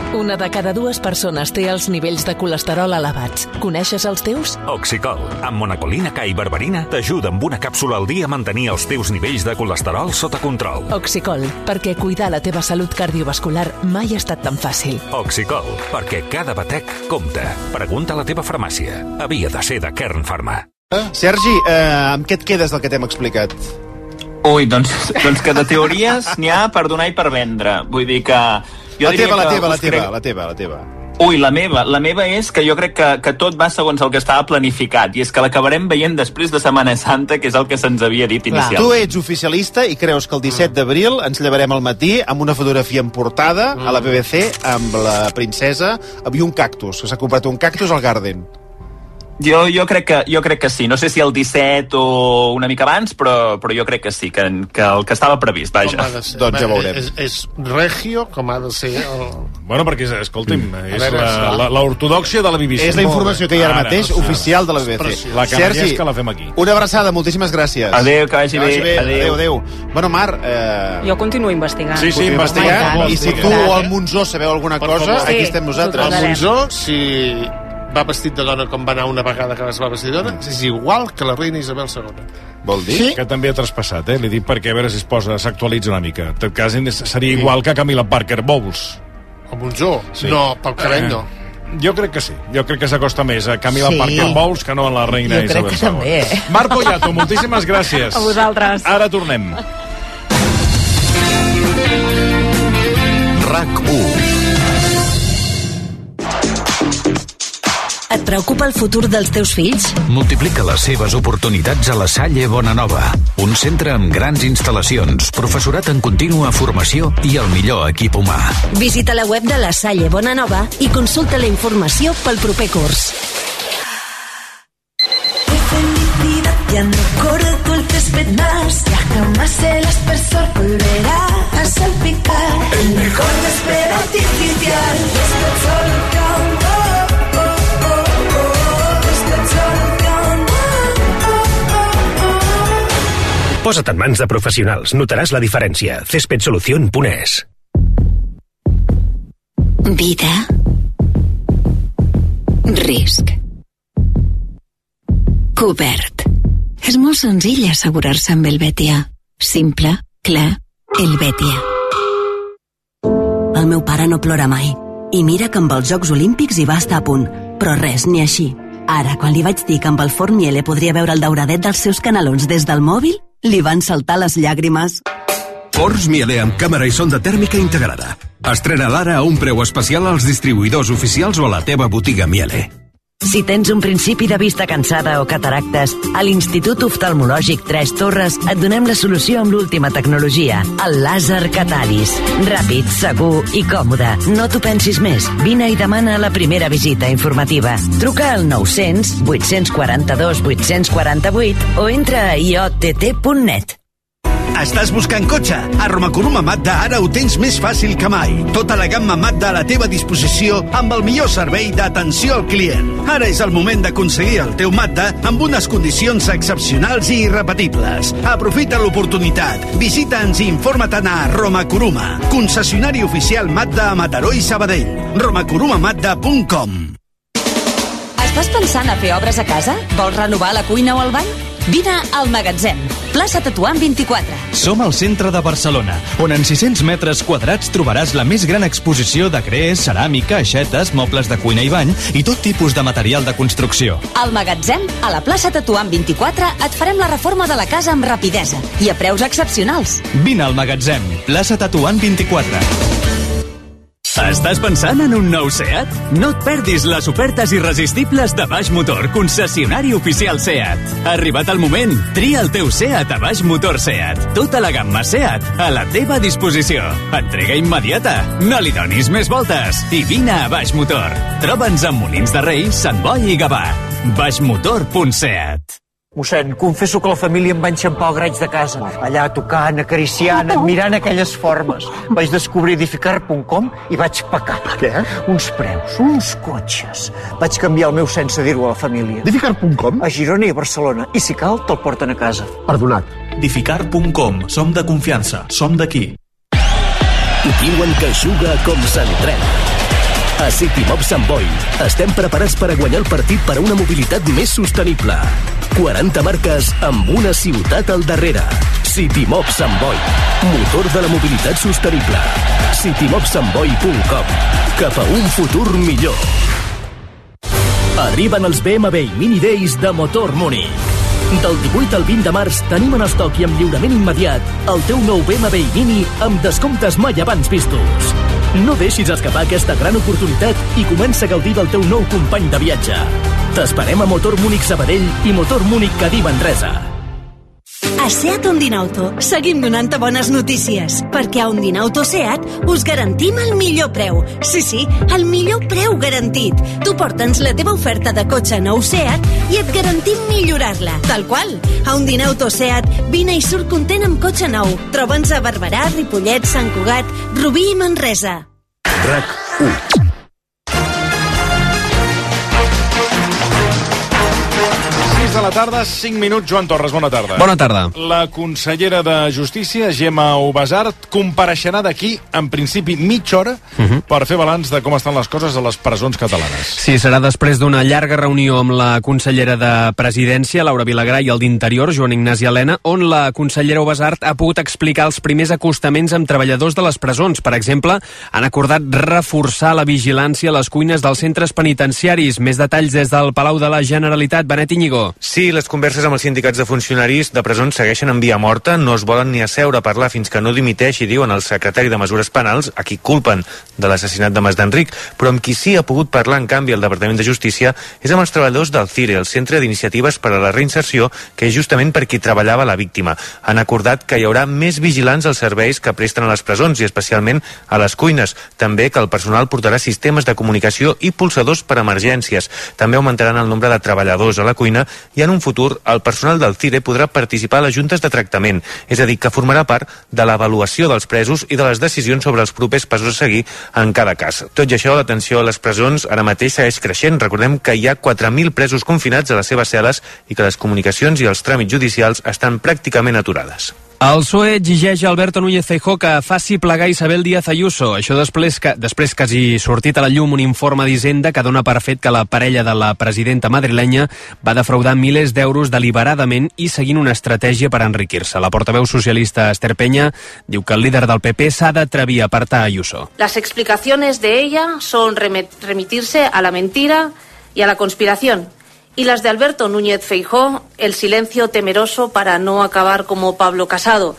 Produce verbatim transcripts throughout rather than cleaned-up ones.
Una de cada dues persones té els nivells de colesterol elevats. Coneixes els teus? Oxicol, amb monacolina K i berberina, t'ajuda amb una càpsula al dia a mantenir els teus nivells de colesterol sota control. Oxicol, perquè cuidar la teva salut cardiovascular mai ha estat tan fàcil. Oxicol, perquè cada batec compta. Pregunta a la teva farmàcia. Havia de ser de Kern Pharma. Sergi, eh, amb què et quedes del que t'hem explicat? Ui, doncs, doncs que de teories n'hi ha per donar i per vendre. Vull dir que... Jo la teva, la que teva, la crec... teva, la teva, la teva. Ui, la meva. La meva és que jo crec que, que tot va segons el que estava planificat, i és que l'acabarem veient després de Setmana Santa, que és el que se'ns havia dit inicialment. Tu ets oficialista i creus que el disset d'abril ens llevarem al matí amb una fotografia en portada a la B B C amb la princesa i un cactus, que s'ha comprat un cactus al Garden. Jo, jo, crec que, jo crec que sí. No sé si el disset o una mica abans, però, però jo crec que sí, que, que el que estava previst, vaja. Doncs ja veurem. És, és regio, com ha de ser... El... Bueno, perquè, escolti'm, Mm. és l'ortodòxia de la B B C. És la informació que hi ha ara mateix, oficial de la B B C. La canalla Sergi, és que la fem aquí. Una abraçada, moltíssimes gràcies. Adéu, que vagi bé. Adéu, adéu. Bueno, Mar... Eh... Jo continuo investigant. Sí, sí, investigant. I si tu o el Monzó sabeu alguna cosa, aquí estem nosaltres. El Monzó, si... va vestit de dona com va anar una vegada que es va vestir de dona, és igual que la reina Isabel segona. Vol dir? Sí. Que també ha traspassat, eh? Li dic perquè a veure si es posa, s'actualitza una mica. En tot cas, seria igual que Camila Parker Bowles. El Monzó? Sí. No, pel cabell no. Jo crec que sí. Jo crec que s'acosta més a Camila Sí. Parker Bowles que no a la reina Jo crec Isabel que segona. també, eh? Marc Poyato, moltíssimes gràcies. A vosaltres. Ara tornem. RAC u. Et preocupa el futur dels teus fills? Multiplica les seves oportunitats a la Salle Bonanova, un centre amb grans instal·lacions, professorat en contínua formació i el millor equip humà. Visita la web de la Salle Bonanova i consulta la informació pel proper curs. ¡Qué felicidad! Ya no corre tú el césped más, ya jamás el aspersor volverá a salpicar. El mejor césped artificial, Césped Solución. Posa't en mans de professionals, notaràs la diferència. césped solución punt es. Vida. Risc. Cobert. És molt senzill assegurar-se amb Helvetia. Simple, clar, Helvetia. El meu pare no plora mai. I mira que amb els Jocs Olímpics hi va estar a punt. Però res, ni així. Ara, quan li vaig dir que amb el forn Miele podria veure el dauradet dels seus canelons des del mòbil, li van saltar les llàgrimes. Forns Miele amb càmera i sonda tèrmica integrada. Estrena l'ara a un preu especial als distribuïdors oficials o a la teva botiga Miele. Si tens un principi de vista cansada o cataractes, a l'Institut Oftalmològic Tres Torres et donem la solució amb l'última tecnologia, el làser Cataris. Ràpid, segur i còmode. No t'ho pensis més. Vine i demana la primera visita informativa. Truca al nou-cents, vuit-cents quaranta-dos, vuit-cents quaranta-vuit o entra a i o te te punt net. Estàs buscant cotxe? A Romakuruma Mazda ara ho tens més fàcil que mai. Tota la gamma Mazda a la teva disposició amb el millor servei d'atenció al client. Ara és el moment d'aconseguir el teu Mazda amb unes condicions excepcionals i irrepetibles. Aprofita l'oportunitat. Visita'ns i informa-te'n a Romakuruma, concessionari oficial Mazda a Mataró i Sabadell. romakuruma mazda punt com. Estàs pensant a fer obres a casa? Vols renovar la cuina o el bany? Vine al Magatzem, plaça Tetuan vint-i-quatre. Som al centre de Barcelona, on en sis-cents metres quadrats trobaràs la més gran exposició de gres, ceràmica, aixetes, mobles de cuina i bany i tot tipus de material de construcció. Al Magatzem, a la plaça Tetuan vint-i-quatre, et farem la reforma de la casa amb rapidesa i a preus excepcionals. Vine al Magatzem, plaça Tetuan vint-i-quatre. Estàs pensant en un nou SEAT? No et perdis les ofertes irresistibles de Baix Motor, concessionari oficial SEAT. Ha arribat el moment. Tria el teu SEAT a Baix Motor SEAT. Tota la gamma SEAT a la teva disposició. Entrega immediata. No li donis més voltes. I vine a Baix Motor. Troba'ns a Molins de Rei, Sant Boi i Gavà. baixmotor punt set. Mossèn, confesso que la família em va enxampar el graig de casa. Allà tocant, acariciant, admirant aquelles formes. Vaig descobrir edificar punt com i vaig pecar. Què? Uns preus, uns cotxes. Vaig canviar el meu sense dir-ho a la família. edificar punt com? A Girona i a Barcelona. I si cal, te'l porten a casa. Perdonat. edificar punt com. Som de confiança. Som d'aquí. Diuen que juga com s'entrena. A Citymob Sant Boi estem preparats per a guanyar el partit per a una mobilitat més sostenible. quaranta marques amb una ciutat al darrere. Citymob Sant Boi, motor de la mobilitat sostenible. citymob sant boi punt com. Cap a un futur millor. Arriben els B M W Mini Days de Motor Múnich. Del divuit al vint de març tenim en estoc i amb lliurament immediat el teu nou B M W Mini amb descomptes mai abans vistos. No deixis escapar aquesta gran oportunitat i comença a gaudir del teu nou company de viatge. T'esperem a Motor Múnich Sabadell i Motor Múnich Cadí Manresa. A Seat Ondinauto seguim donant-te bones notícies, perquè a Ondinauto Seat us garantim el millor preu. Sí, sí, el millor preu garantit. Tu porta'ns la teva oferta de cotxe nou Seat i et garantim millorar-la, tal qual. A Ondinauto Seat, vine i surt content amb cotxe nou. Troba'ns a Barberà, Ripollet, Sant Cugat, Rubí i Manresa. RAC u. De la tarda, cinc minuts. Joan Torres, bona tarda. Bona tarda. La consellera de Justícia, Gemma Ubasart, compareixerà d'aquí, en principi, mitja hora uh -huh. per fer balanç de com estan les coses a les presons catalanes. Sí, serà després d'una llarga reunió amb la consellera de Presidència, Laura Vilagrà, i el d'Interior, Joan Ignasi Elena, on la consellera Ubasart ha pogut explicar els primers acostaments amb treballadors de les presons. Per exemple, han acordat reforçar la vigilància a les cuines dels centres penitenciaris. Més detalls des del Palau de la Generalitat. Benet Íñigo. Sí, les converses amb els sindicats de funcionaris de presons segueixen en via morta, no es volen ni asseure a parlar fins que no dimiteixi, diuen el secretari de Mesures Penals, a qui culpen de l'assassinat de Mas d'Enric, però amb qui sí ha pogut parlar, en canvi, el Departament de Justícia és amb els treballadors del CIRE, el Centre d'Iniciatives per a la Reinserció, que és justament per qui treballava la víctima. Han acordat que hi haurà més vigilants als serveis que presten a les presons i especialment a les cuines. També que el personal portarà sistemes de comunicació i pulsadors per emergències. També augmentaran el nombre de treballadors a la cuina i en un futur el personal del CIRE podrà participar a les juntes de tractament, és a dir, que formarà part de l'avaluació dels presos i de les decisions sobre els propers passos a seguir en cada cas. Tot i això, la tensió a les presons ara mateix segueix creixent. Recordem que hi ha quatre mil presos confinats a les seves cel·les i que les comunicacions i els tràmits judicials estan pràcticament aturades. El P S O E exigeix a Alberto Núñez Feijóo que faci plegar Isabel Díaz Ayuso. Això després que, després que hagi sortit a la llum un informe d'Hisenda que dona per fet que la parella de la presidenta madrilenya va defraudar milers d'euros deliberadament i seguint una estratègia per enriquir-se. La portaveu socialista Esther Peña diu que el líder del P P s'ha d'atrevir a apartar Ayuso. Las explicaciones de ella son remitirse a la mentira y a la conspiración. Y las de Alberto Núñez Feijóo, el silencio temeroso para no acabar como Pablo Casado.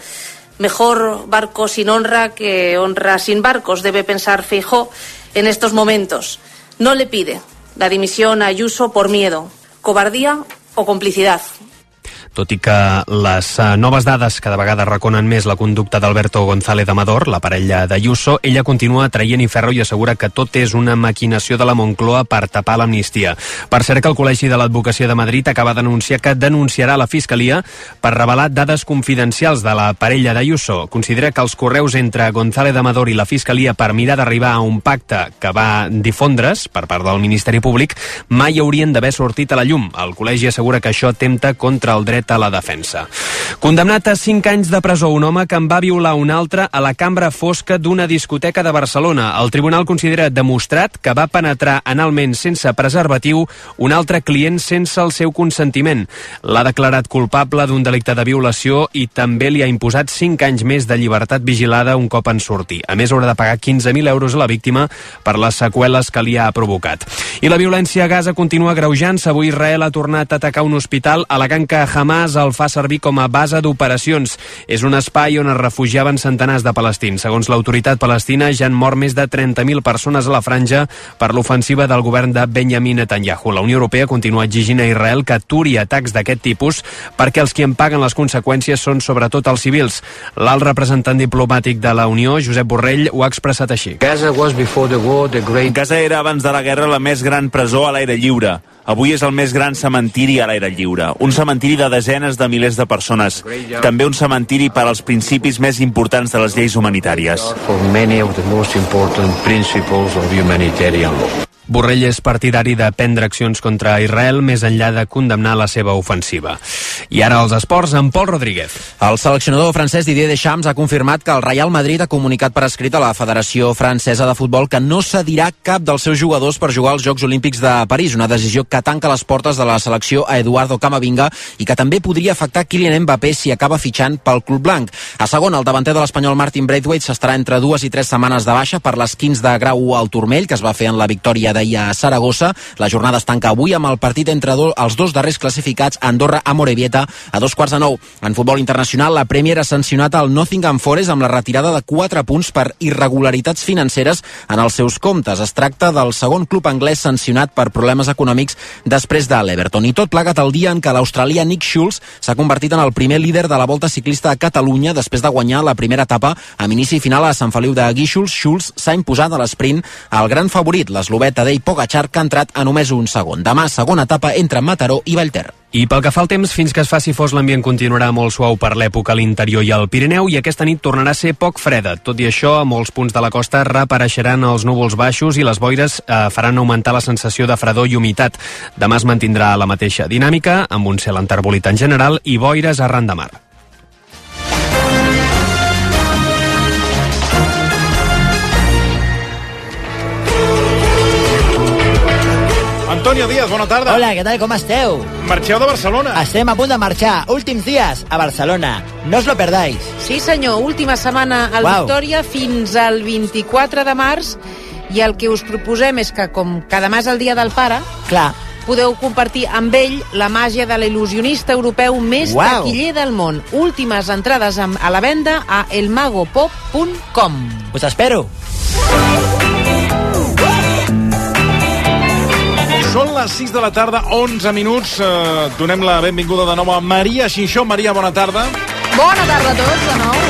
Mejor barco sin honra que honra sin barcos, debe pensar Feijóo en estos momentos. No le pide la dimisión a Ayuso por miedo, cobardía o complicidad. Tot i que les noves dades cada vegada reconen més la conducta d'Alberto González Amador, la parella d'Ayuso, ella continua traient i ferro i assegura que tot és una maquinació de la Moncloa per tapar l'amnistia. Per cert que el Col·legi de l'Advocacia de Madrid acaba d'anunciar que denunciarà la Fiscalia per revelar dades confidencials de la parella d'Ayuso. Considera que els correus entre González Amador i la Fiscalia per mirar d'arribar a un pacte que va difondre's per part del Ministeri Públic mai haurien d'haver sortit a la llum. El Col·legi assegura que això atempta contra el dret a la defensa. Condemnat a cinc anys de presó un home que en va violar un altre a la cambra fosca d'una discoteca de Barcelona. El tribunal considera demostrat que va penetrar analment sense preservatiu un altre client sense el seu consentiment. L'ha declarat culpable d'un delicte de violació i també li ha imposat cinc anys més de llibertat vigilada un cop en surti. A més, haurà de pagar quinze mil euros a la víctima per les seqüeles que li ha provocat. I la violència a Gaza continua agreujant-se. Avui Israel ha tornat a atacar un hospital al·legant que Hamas el fa servir com a base d'operacions. És un espai on es refugiaven centenars de palestins. Segons l'autoritat palestina, ja han mort més de trenta mil persones a la franja per l'ofensiva del govern de Benjamin Netanyahu. La Unió Europea continua exigint a Israel que aturi atacs d'aquest tipus perquè els qui en paguen les conseqüències són sobretot els civils. L'alt representant diplomàtic de la Unió, Josep Borrell, ho ha expressat així. Gaza was before the war the great... Gaza era abans de la guerra la més gran presó a l'aire lliure. Avui és el més gran cementiri a l'aire lliure. Un cementiri de desenes de milers de persones. També un cementiri per als principis més importants de les lleis humanitàries. For many of the most important principles of humanitarian law. Borrell és partidari de prendre accions contra Israel més enllà de condemnar la seva ofensiva. I ara els esports amb Pol Rodríguez. El seleccionador francès Didier Deschamps ha confirmat que el Real Madrid ha comunicat per escrit a la Federació Francesa de Futbol que no cedirà cap dels seus jugadors per jugar als Jocs Olímpics de París, una decisió que tanca les portes de la selecció a Eduardo Camavinga i que també podria afectar Kylian Mbappé si acaba fitxant pel club blanc. A segon, el davanter de l'espanyol Martin Braithwaite s'estarà entre dues i tres setmanes de baixa per l'esquinç de grau al turmell que es va fer en la victòria d'ahir a Saragossa. La jornada es tanca avui amb el partit entre do, els dos darrers classificats, Andorra a Morevieta, a dos quarts de nou. En futbol internacional, la Premier ha sancionat el Nottingham Forest amb la retirada de quatre punts per irregularitats financeres en els seus comptes. Es tracta del segon club anglès sancionat per problemes econòmics després de l'Everton. I tot plegat el dia en què l'australià Nick Schulz s'ha convertit en el primer líder de la Volta Ciclista a Catalunya després de guanyar la primera etapa amb inici i final a Sant Feliu de Guíxols. Schulz s'ha imposat a l'esprint al gran favorit, l'eslovè Tadej Pogačar, que ha entrat a només un segon. Demà, segona etapa entre Mataró i Vallter. I pel que fa al temps, fins que es faci fos, l'ambient continuarà molt suau per l'època a l'interior i al Pirineu, i aquesta nit tornarà a ser poc freda. Tot i això, a molts punts de la costa reapareixeran els núvols baixos i les boires eh, faran augmentar la sensació de fredor i humitat. Demà es mantindrà la mateixa dinàmica, amb un cel enterbolit en general i boires arran de mar. Antonio Díaz, bona tarda. Hola, què tal, com esteu? Marxeu de Barcelona. Estem a punt de marxar. Últims dies a Barcelona. No os lo perdáis. Sí, senyor. Última setmana al Uau. Victòria fins al vint-i-quatre de març. I el que us proposem és que, com que demà és el dia del pare, clar, podeu compartir amb ell la màgia de l'il·lusionista europeu més Uau. taquiller del món. Últimes entrades a la venda a elmagopop punt com. Us espero. Són les sis de la tarda, onze minuts. Eh, donem la benvinguda de nou a Maria Xinxó. Maria, bona tarda. Bona tarda a tots, de nou.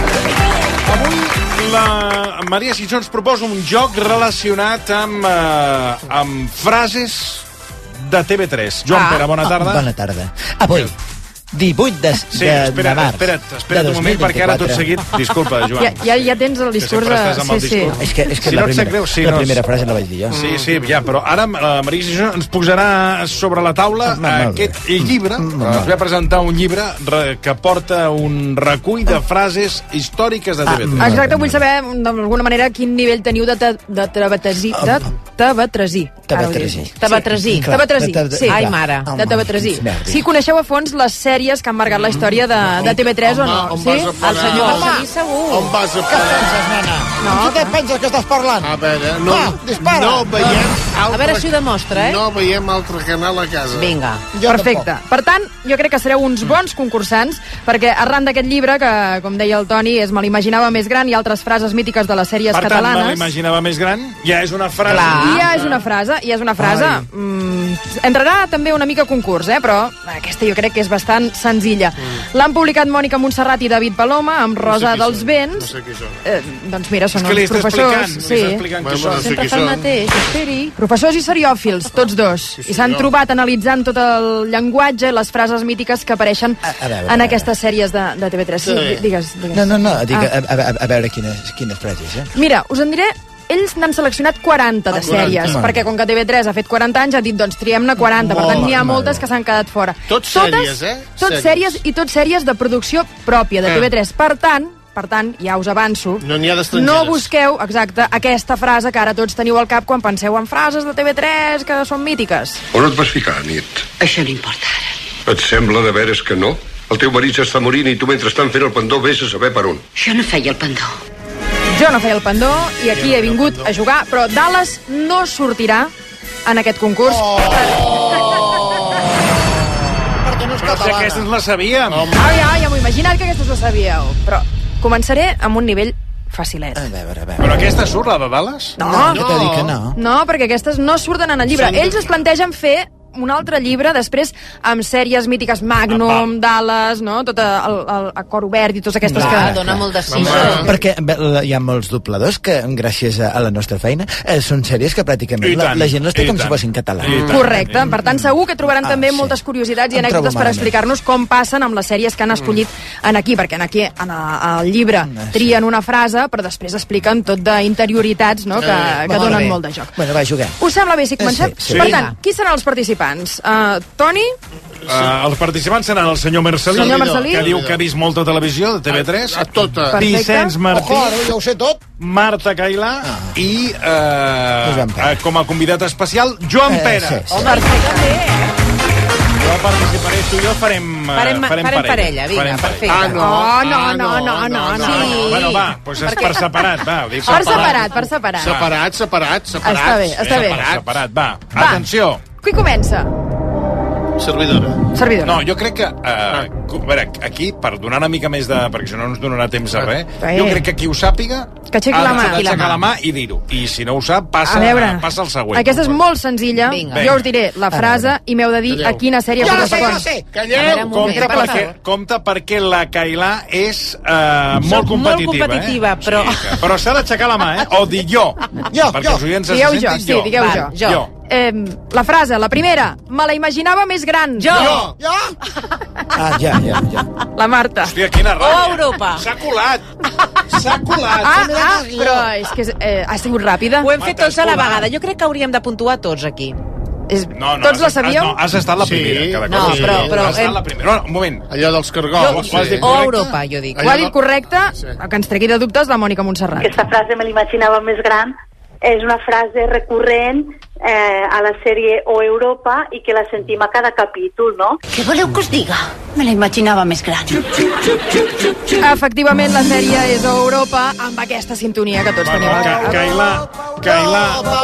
Avui la Maria Xinxó ens proposa un joc relacionat amb, eh, amb frases de T V tres. Joan ah, Pere, bona tarda. Bona tarda. Avui, divuit de, sí, de, espera, de març. Espera't, espera't un moment, perquè ara tot seguit... Disculpa, Joan. Ja, ja, ja tens el discurs de... Sí, sí. És que, és que si la, no primera, greu, sí, la no, primera frase la vaig dir jo. Sí, sí, ja, però ara la Maria Xinxó ens posarà sobre la taula ah, aquest llibre. Us va presentar un llibre que porta un recull de frases històriques de T V tres. Ah, exacte, vull saber, d'alguna manera, quin nivell teniu de tabatresí. De tabatresí. Tabatresí. Tabatresí. Tabatresí. Sí, ai, mare. De tabatresí. Si coneixeu a fons les sèries que han marcat la història de, de T V tres o no? Sí? El senyor Balcelí segur. On vas a parar? No. Amb qui et penses que estàs parlant? A veure, no, ah, dispara. no veiem altre... A veure si ho demostra, eh? No veiem altre canal a casa. Vinga, perfecte. Per tant, jo crec que sereu uns bons concursants, perquè arran d'aquest llibre, que, com deia el Toni, és Me l'imaginava més gran i altres frases mítiques de les sèries per catalanes. Per tant, Me l'imaginava més gran, ja és una frase. Clar, ja és una frase, ja és una frase. Mm, entrarà també una mica concurs, eh? Però aquesta jo crec que és bastant senzilla. Mm. L'han publicat Mònica Montserrat i David Paloma amb Rosa no sé dels Vents. No sé qui són. Eh, doncs mira, són és que els professors. Sí. Explicant qui són. Sempre fa el mateix, esperi. Professors i seriòfils, tots dos. I s'han trobat analitzant tot el llenguatge, les frases mítiques que apareixen a, a veure, en aquestes sèries de, de T V tres. Sí, sí. Digues, digues. No, no, no, dic, ah. a, a, a veure quines, quines frases, eh? Mira, us en diré. Ells n'han seleccionat quaranta de sèries, ah, perquè com que T V tres ha fet quaranta anys, ha dit, doncs triem-ne quaranta, per tant n'hi ha moltes que s'han quedat fora. Tot sèries, eh? Tot sèries i tot sèries de producció pròpia de T V tres. Per tant, per tant, ja us avanço, no n'hi ha d'estrangeres. No busqueu, exacte, aquesta frase que ara tots teniu al cap quan penseu en frases de T V tres que són mítiques. On et vas ficar, nit? Això no importa ara. Et sembla de veres que no? El teu marit s'està morint i tu mentrestant fent el pendó vés a saber per on. Jo no feia el pendó. Jo no feia el pendó i aquí he vingut a jugar, però Dallas no sortirà en aquest concurs. Oh! Perquè no és catalana. Però si aquestes la sabíem. Ah, ja, ja m'ho he imaginat que aquestes la sabíeu. Però començaré amb un nivell facilet. A veure, a veure. Però aquesta surt, la de Dallas? No, no, no. Que no. No, perquè aquestes no surten en el llibre. Ells es plantegen fer un altre llibre, després amb sèries mítiques Magnum, Dallas, no? Tot el, el, el Cor Obert i totes aquestes no, que... dona molt de sí. Perquè hi ha molts dobladors que, gràcies a la nostra feina, eh, són sèries que pràcticament la, la gent les té com si fossin català. Correcte, per tant segur que trobaran ah, també sí. moltes curiositats i anècdotes per explicar-nos com passen amb les sèries que han escollit en aquí, perquè en aquí, en el llibre, trien una frase, però després expliquen tot d'interioritats, no?, que, que donen molt de joc. Bueno, va, juguem. Us sembla bé si comencem? Sí, sí. Per tant, qui seran els participants? Uh, Toni? Uh, els participants seran el senyor Marcelí, senyor Marcelí, que diu que ha vist molta televisió de T V tres, a, a tota. Vicenç Martí, Ojo, ara ja ho sé tot. Marta Cailà ah. i uh, uh, com a convidat especial Joan eh, Pera. Sí, sí. Oh, perfecte. Jo participaré, tu i jo farem, uh, farem, farem, farem parella. Vinga, farem perfecte. Ah, no, oh, no, no, no, no, no, no. Sí. Bueno, va, doncs és per separat, va. Per separat, per separat. Separat, separat, separat. Està bé, està bé. Separat, separat, va. Atenció. Qui comença? Servidora. Servidora. No, jo crec que... Uh, a veure, aquí, per donar una mica més de... perquè si no ens donarà temps a res, jo crec que qui ho sàpiga que aixequi la mà. ha d'aixecar la mà i dir-ho. I si no ho sap, passa, passa al següent. Aquesta és molt senzilla. Vinga. Jo us diré la frase i m'heu de dir a quina sèrie correspon. Ja sé, ja sé. Calleu. Compte perquè, compte perquè la Cailà és uh, molt competitiva. Molt competitiva, eh? però... Sí, però s'ha d'aixecar la mà, eh? O dir jo. Jo, perquè jo. els oients se Digueu jo, sentin sí, jo. digueu jo. jo. jo. Eh, la frase, la primera, me la imaginava més gran. Jo. Jo. Jo? Ah, ja, ja, ja. La Marta. Hòstia, quina O ràbia. Europa. S'ha colat. S'ha colat. Ah, ah, però és que eh, ha sigut ràpida. Ho hem fet tots a la vegada. Jo crec que hauríem de puntuar tots aquí. És... No, no, Tots la has, sabíeu? no, has estat la primera. Sí. Cada No, cosa. però- però Has estat hem- la primera. No, un moment. Allò dels cargols. Ho has dit O correcte? Europa, jo dic. Ho ha dit correcte, que ens tregui de dubtes la Mònica Montserrat. Aquesta frase me l'imaginava més gran. És una frase recurrent eh, a la sèrie O Europa i que la sentim a cada capítol, no? Què voleu que us diga? Me la imaginava més gran. Efectivament, la sèrie és a Europa amb aquesta sintonia que tots tenim. Ca Cailà, Cailà...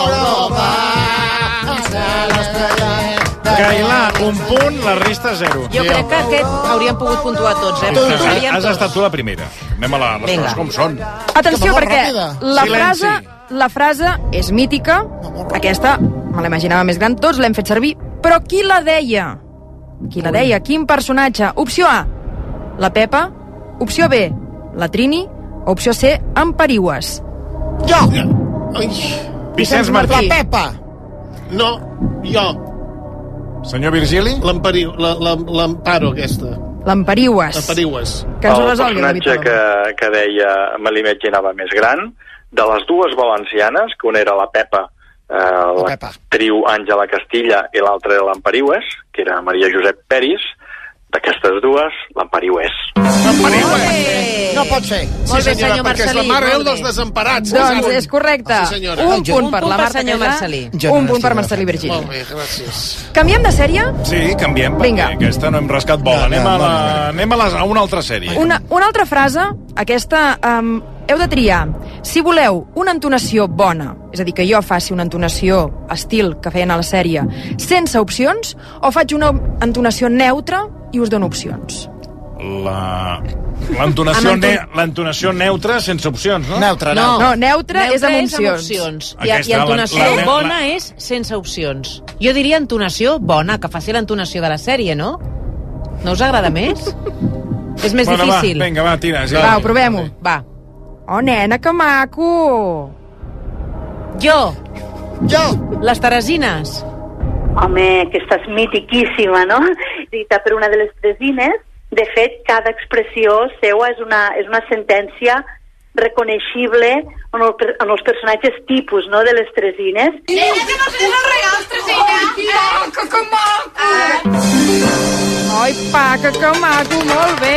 Cailà, un punt, la resta zero. Jo crec que aquest hauríem pogut puntuar tots, eh? Has, Sabíem has tots. estat tu la primera. Anem a la, les Vinga. coses com són. Atenció, Que molt perquè ràpida. la Silenci. frase, la frase és mítica. Aquesta me la imaginava més gran, tots l'hem fet servir. Però qui la deia? Qui la deia? Quin personatge? Opció A, la Pepa. Opció B, la Trini. Opció C, en Pariues. Jo. Ai, Vicenç La Martí. Pepa. no, jo. Senyor Virgili? L'empariu, la- la- l'emparo aquesta. L'Empariues. L'empariues. Que ens ho El resolgui, David personatge Paloma. que, que deia me l'imaginava més gran, de les dues valencianes, que una era la Pepa, eh, la Pepa. triu Àngela Castilla, i l'altra era l'Empariues, que era Maria Josep Peris. D'aquestes dues, l'Empariues. No pot ser. Molt bé, senyor perquè és la Marcelí. mare molt Déu dels bé. desemparats. Doncs és correcte. Sí, senyora. Un Un punt per punt la per Marta senyor Cailà, Marcelí. Jo un no punt per estic Marcelí Virgili. Molt bé, gràcies. Canviem de sèrie? Sí, canviem, perquè Vinga. aquesta no hem rascat bola. No, no, anem a, la, no, no. anem a, les, a una altra sèrie. Una, una altra frase, aquesta um, heu de triar. Si voleu una entonació bona, és a dir, que jo faci una entonació estil que feien a la sèrie, sense opcions, o faig una entonació neutra i us dono opcions. La... L'entonació Amb ne enton- l'entonació neutra sense opcions, no? Neutre, No, No, neutra és amb és amb opcions. opcions. I, Aquesta, I entonació la- la- bona la- és sense opcions. Jo diria entonació bona, que faci l'entonació de la sèrie, no? No us agrada més? És més bueno, difícil. Va, vinga, va, tira. Sí. Va, ho provem-ho. Va. Oh, nena, que maco! Jo, Jo. les Teresines. Home, aquesta és mitiquíssima, no? Dita per una de les Teresines. De fet, cada expressió seua és una, és una sentència reconeixible en, el, en els personatges tipus, no?, de les Teresines. Nena, que no sé els regals, Teresina! Que, que maco! Ai, pa, que, que maco, molt bé!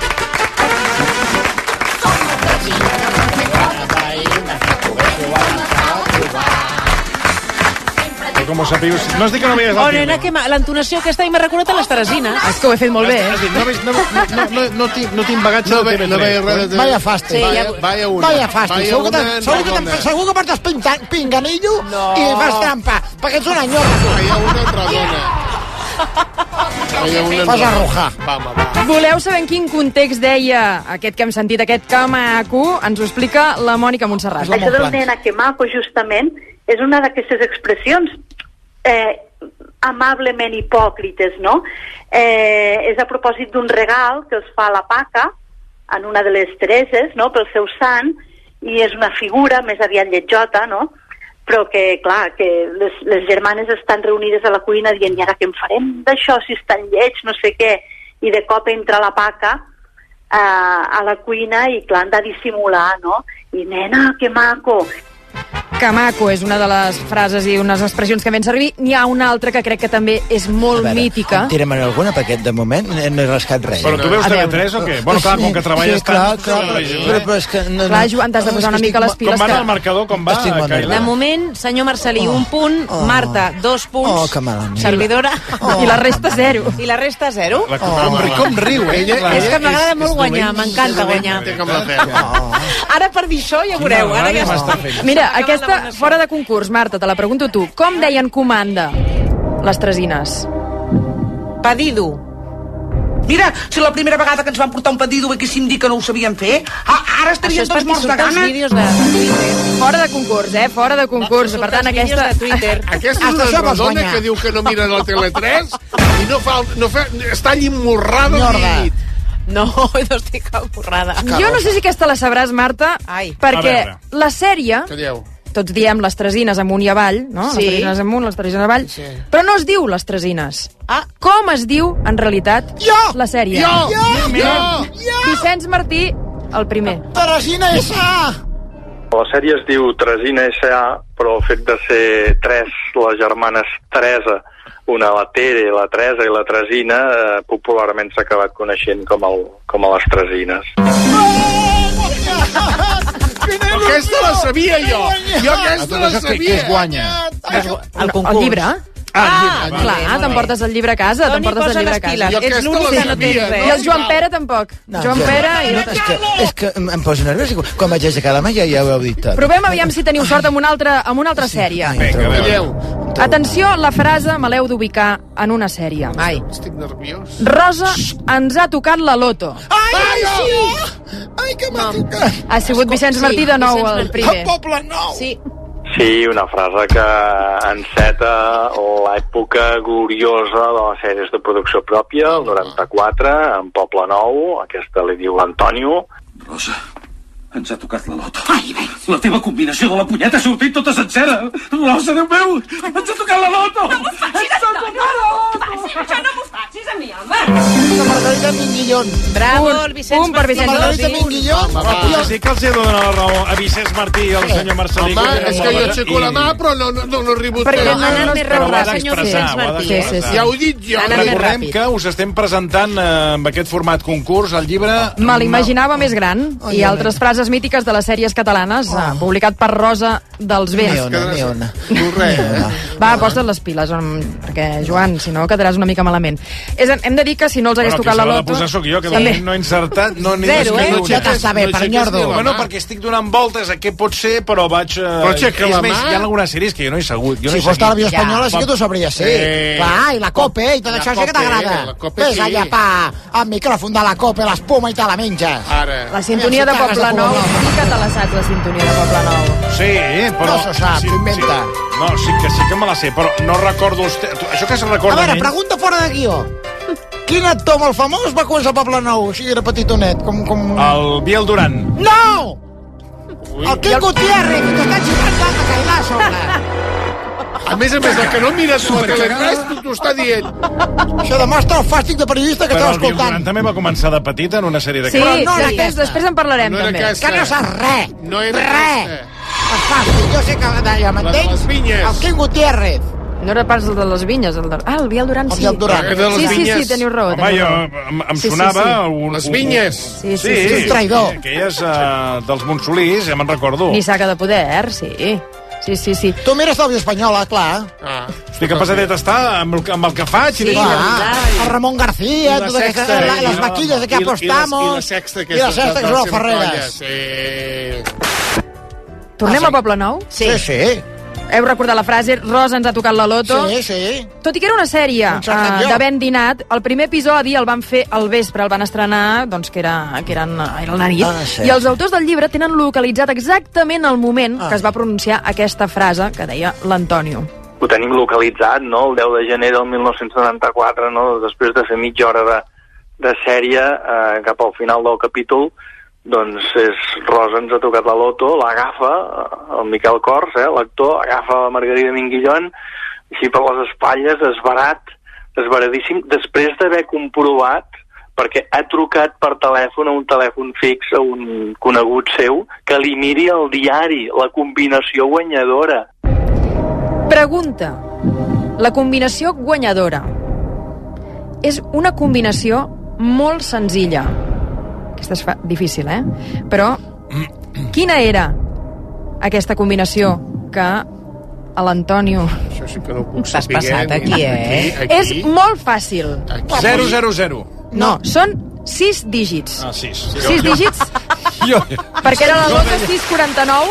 Però com ho sapiu... No es dic que no veies Oh, el nena, que ma... l'entonació aquesta i m'ha recordat a les Teresines. És que ho he fet molt bé, Has eh? dit, no, veig- no, no, no, no, no, tinc, no tinc bagatge No de ve- T V tres. no veia res de T V tres. Vaya fàstic. Sí, Vaya, ja- vaya una. Vaya fàstic. Vaya Segur que, una, te- segur, que rodona. te- segur que portes pinta, pinganillo No. i fas trampa, perquè ets una nyorra. Vaya una rodona. Vaya una Fas rodona. arrojar. Va, home, va. Voleu saber en quin context deia aquest que hem sentit, aquest que maco? Ens ho explica la Mònica Montserrat. Això del nena que maco, justament, és una d'aquestes expressions. Eh, amablement hipòcrites, no? Eh, és a propòsit d'un regal que els fa la Paca en una de les Tereses, no?, pel seu sant, i és una figura més aviat lletjota, no?, però que, clar, que les, les germanes estan reunides a la cuina dient, i ara què en farem d'això, si és tan lleig, no sé què, i de cop entra la Paca eh, a la cuina i, clar, han de dissimular, no? I, nena, que maco! Que maco és una de les frases i unes expressions que ven servir. N'hi ha una altra que crec que també és molt veure, mítica. Tira'm en alguna, perquè de moment no he rascat res. Però tu veus T V tres o què? Bueno, clar, com que treballes sí, clar, tant... Clar, clar, però, però és que... No, clar, Joan, t'has de posar una mica les piles. Com va que... el marcador, com va? De moment, senyor Marcelí, oh, un punt, oh, Marta, dos punts, oh, que malament. Servidora... Oh. I la resta zero. I la resta zero. La, oh, com, com riu, ella. És que m'agrada molt guanyar, m'encanta guanyar. Ara per dir això ja veureu. Ara ja està. Mira, aquesta, fora de concurs, Marta, te la pregunto tu. Com deien comanda les tresines? Pedido. Mira, si la primera vegada que ens van portar un pedido haguéssim dit que no ho sabíem fer, ara estaríem tots morts de gana. De fora de concurs, eh? Fora de concurs. Per tant, aquesta... De aquesta és una rodona que diu que no mira la Tele tres i no fa... No fa està llimmorrada al llit. No, no estic amorrada. Jo no sé si aquesta la sabràs, Marta, Ai. perquè la sèrie... Què dieu? Tots diem les tresines amunt i avall, no? Sí. Les tresines amunt, les tresines avall. Sí. Però no es diu les tresines. Ah. Com es diu, en realitat, jo! la sèrie? Jo! Jo! Jo! jo! Vicenç Martí, el primer. Teresina S A! La sèrie es diu Teresina S A, però el fet de ser tres, les germanes Teresa, una la Tere, la Teresa i la Tresina, eh, popularment s'ha acabat coneixent com, el, com a les Tresines. Aquesta la sabia jo. Jo aquesta la sabia. Què es guanya? El, el llibre? Ah, ah clar, ah, t'emportes el llibre a casa, t'emportes el llibre a casa. Ets l'únic que no té res. I el Joan Pere tampoc. No, Joan jo, Pere i... No, és, que, és que em poso nerviós. Quan vaig aixecar la mà ja, ja ho heu dit tot. Provem aviam si teniu sort amb una altra, amb una altra sèrie. Vinga, veieu. Atenció, la frase me l'heu d'ubicar en una sèrie. Ai. Estic nerviós. Rosa, ens ha tocat la loto. Ai, ai, sí! Ai, que m'ha tocat. Ha sigut Vicenç Martí de nou el primer. El Poble Nou. Sí. Sí, una frase que enceta l'època gloriosa de les sèries de producció pròpia, el noranta-quatre, en Poble Nou, aquesta li diu l'Antonio. Rosa, ens ha tocat la loto. Ai, bé. La teva combinació de la punyeta ha sortit tota sencera. Rosa, Déu meu, ens ha tocat la loto. No m'ho facis, Antonio, no m'ho facis, això no m'ho facis a mi, home. La Margarita Minguillón. Bravo, el Vicenç un per Martí. Vicenç La Margarita Minguillón. Home, sí que els he de donar la raó a Vicenç Martí i al senyor Marcelí. Home, és que jo aixeco la mà, però no, no, no arribo a Perquè fer. no, no, més no, ràpid, senyor Vicenç Martí. Sí, sí, sí. Ja ho he dit jo. Recordem que us estem presentant eh, amb aquest format concurs el llibre... Me l'imaginava més gran i altres frases mítiques de les sèries catalanes, eh, publicat per Rosa dels Vents. Ni una, ni una. No res, eh? Va, posa't les piles, on... perquè, Joan, si no quedaràs una mica malament. És, hem de dir que si no els hagués Bueno, tocat la que se l'ha loto... de posar sóc jo, que També. no he encertat... No, ni Zero, eh? no Ja t'està bé, per nyordo. Bueno, perquè estic donant voltes a què pot ser, però vaig... Eh, Però aixeca és la més, mà. hi ha algunes sèries que jo no he segut. Jo no Si he fos seguit. televisió Ja. espanyola sí que t'ho sabries, sí. Eh. Clar, i la Cope i tot La això sí que Cope, t'agrada. la Cope Ves sí. allà, pa, amb micròfon de la Cope, l'espuma i te la menges. Ara. La sintonia de Poble Nou, sí que te la saps, la sintonia de Poble Nou. Sí, però... No se sap, sí, s'ho inventa. Sí. No, sí que, sí que me la sé, però no recordo... Els te... Això que se A recorda veure, menys... pregunta fora de guió. Quin actor molt famós va començar a Poble Nou, així era petitonet, com... com... El Biel Duran. No! Ui. El Quico Gutiérrez, que t'està xifrant tant de cailà a sobre. A més a més, el que no mires la Tele tres, tu t'ho està dient. Això demostra el fàstic de periodista que Però estava el Biel escoltant. Duran també va començar de petit en una sèrie de... Sí, Però no sí, era després, aquesta. després en parlarem, No era també. aquesta. Que no saps res. No era res. aquesta. El fàstic, jo sé que ja La de m'entens. les vinyes. El Quico Gutiérrez. No era pas el de les vinyes, el de... Ah, el Biel Duran, El sí. Biel Duran. El de les Sí, sí, sí, vinyes. teniu raó. Home, teniu jo, raó. em, em Sí, sí, sonava... sí. Un, Les un- vinyes. Sí, sí, Sí, sí. un traïdor. Aquelles uh, dels Montsolís, ja me'n recordo. Ni saca de poder, sí. Sí, sí, sí. Tu mires televisió espanyola, clar. Ah. Estic capaçadet d'estar amb, el, amb el que faig. Sí, i clar. El Ramon García, I la tota aquesta, Sexta, la, i les la- vaquilles de que I- i les- apostamos. I la sexta, I la sexta, que són les Ferreres. Ferreres. Sí. Tornem a Poble Nou? Sí. Sí, sí. Heu recordat la frase Rosa ens ha tocat la loto? Sí, sí. Tot i que era una sèrie Concertat uh, jo. de ben dinat, el primer episodi el van fer al vespre, el van estrenar, doncs que era, que eren, era la nit, Ah, sí. i els autors del llibre tenen localitzat exactament el moment Ah. que es va pronunciar aquesta frase que deia l'Antonio. ho tenim localitzat, no? El deu de gener del mil nou-cents noranta-quatre, no? Després de fer mitja hora de, de sèrie, eh, cap al final del capítol, doncs és Rosa ens ha tocat la loto, l'agafa, el Miquel Cors, eh, l'actor, agafa la Margarida Minguillón, així per les espatlles, esbarat, esbaradíssim, després d'haver comprovat, perquè ha trucat per telèfon a un telèfon fix a un conegut seu, que li miri el diari, la combinació guanyadora. Pregunta. La combinació guanyadora és una combinació molt senzilla. Aquesta és fa- difícil, eh? Però quina era aquesta combinació que a l'Antonio... Això sí que no ho puc T'has saber. passat aquí, eh? Aquí, aquí. És molt fàcil. zero zero zero. No, són sis dígits. Ah, sis. Sis dígits, Jo, perquè era la loto sis quaranta-nou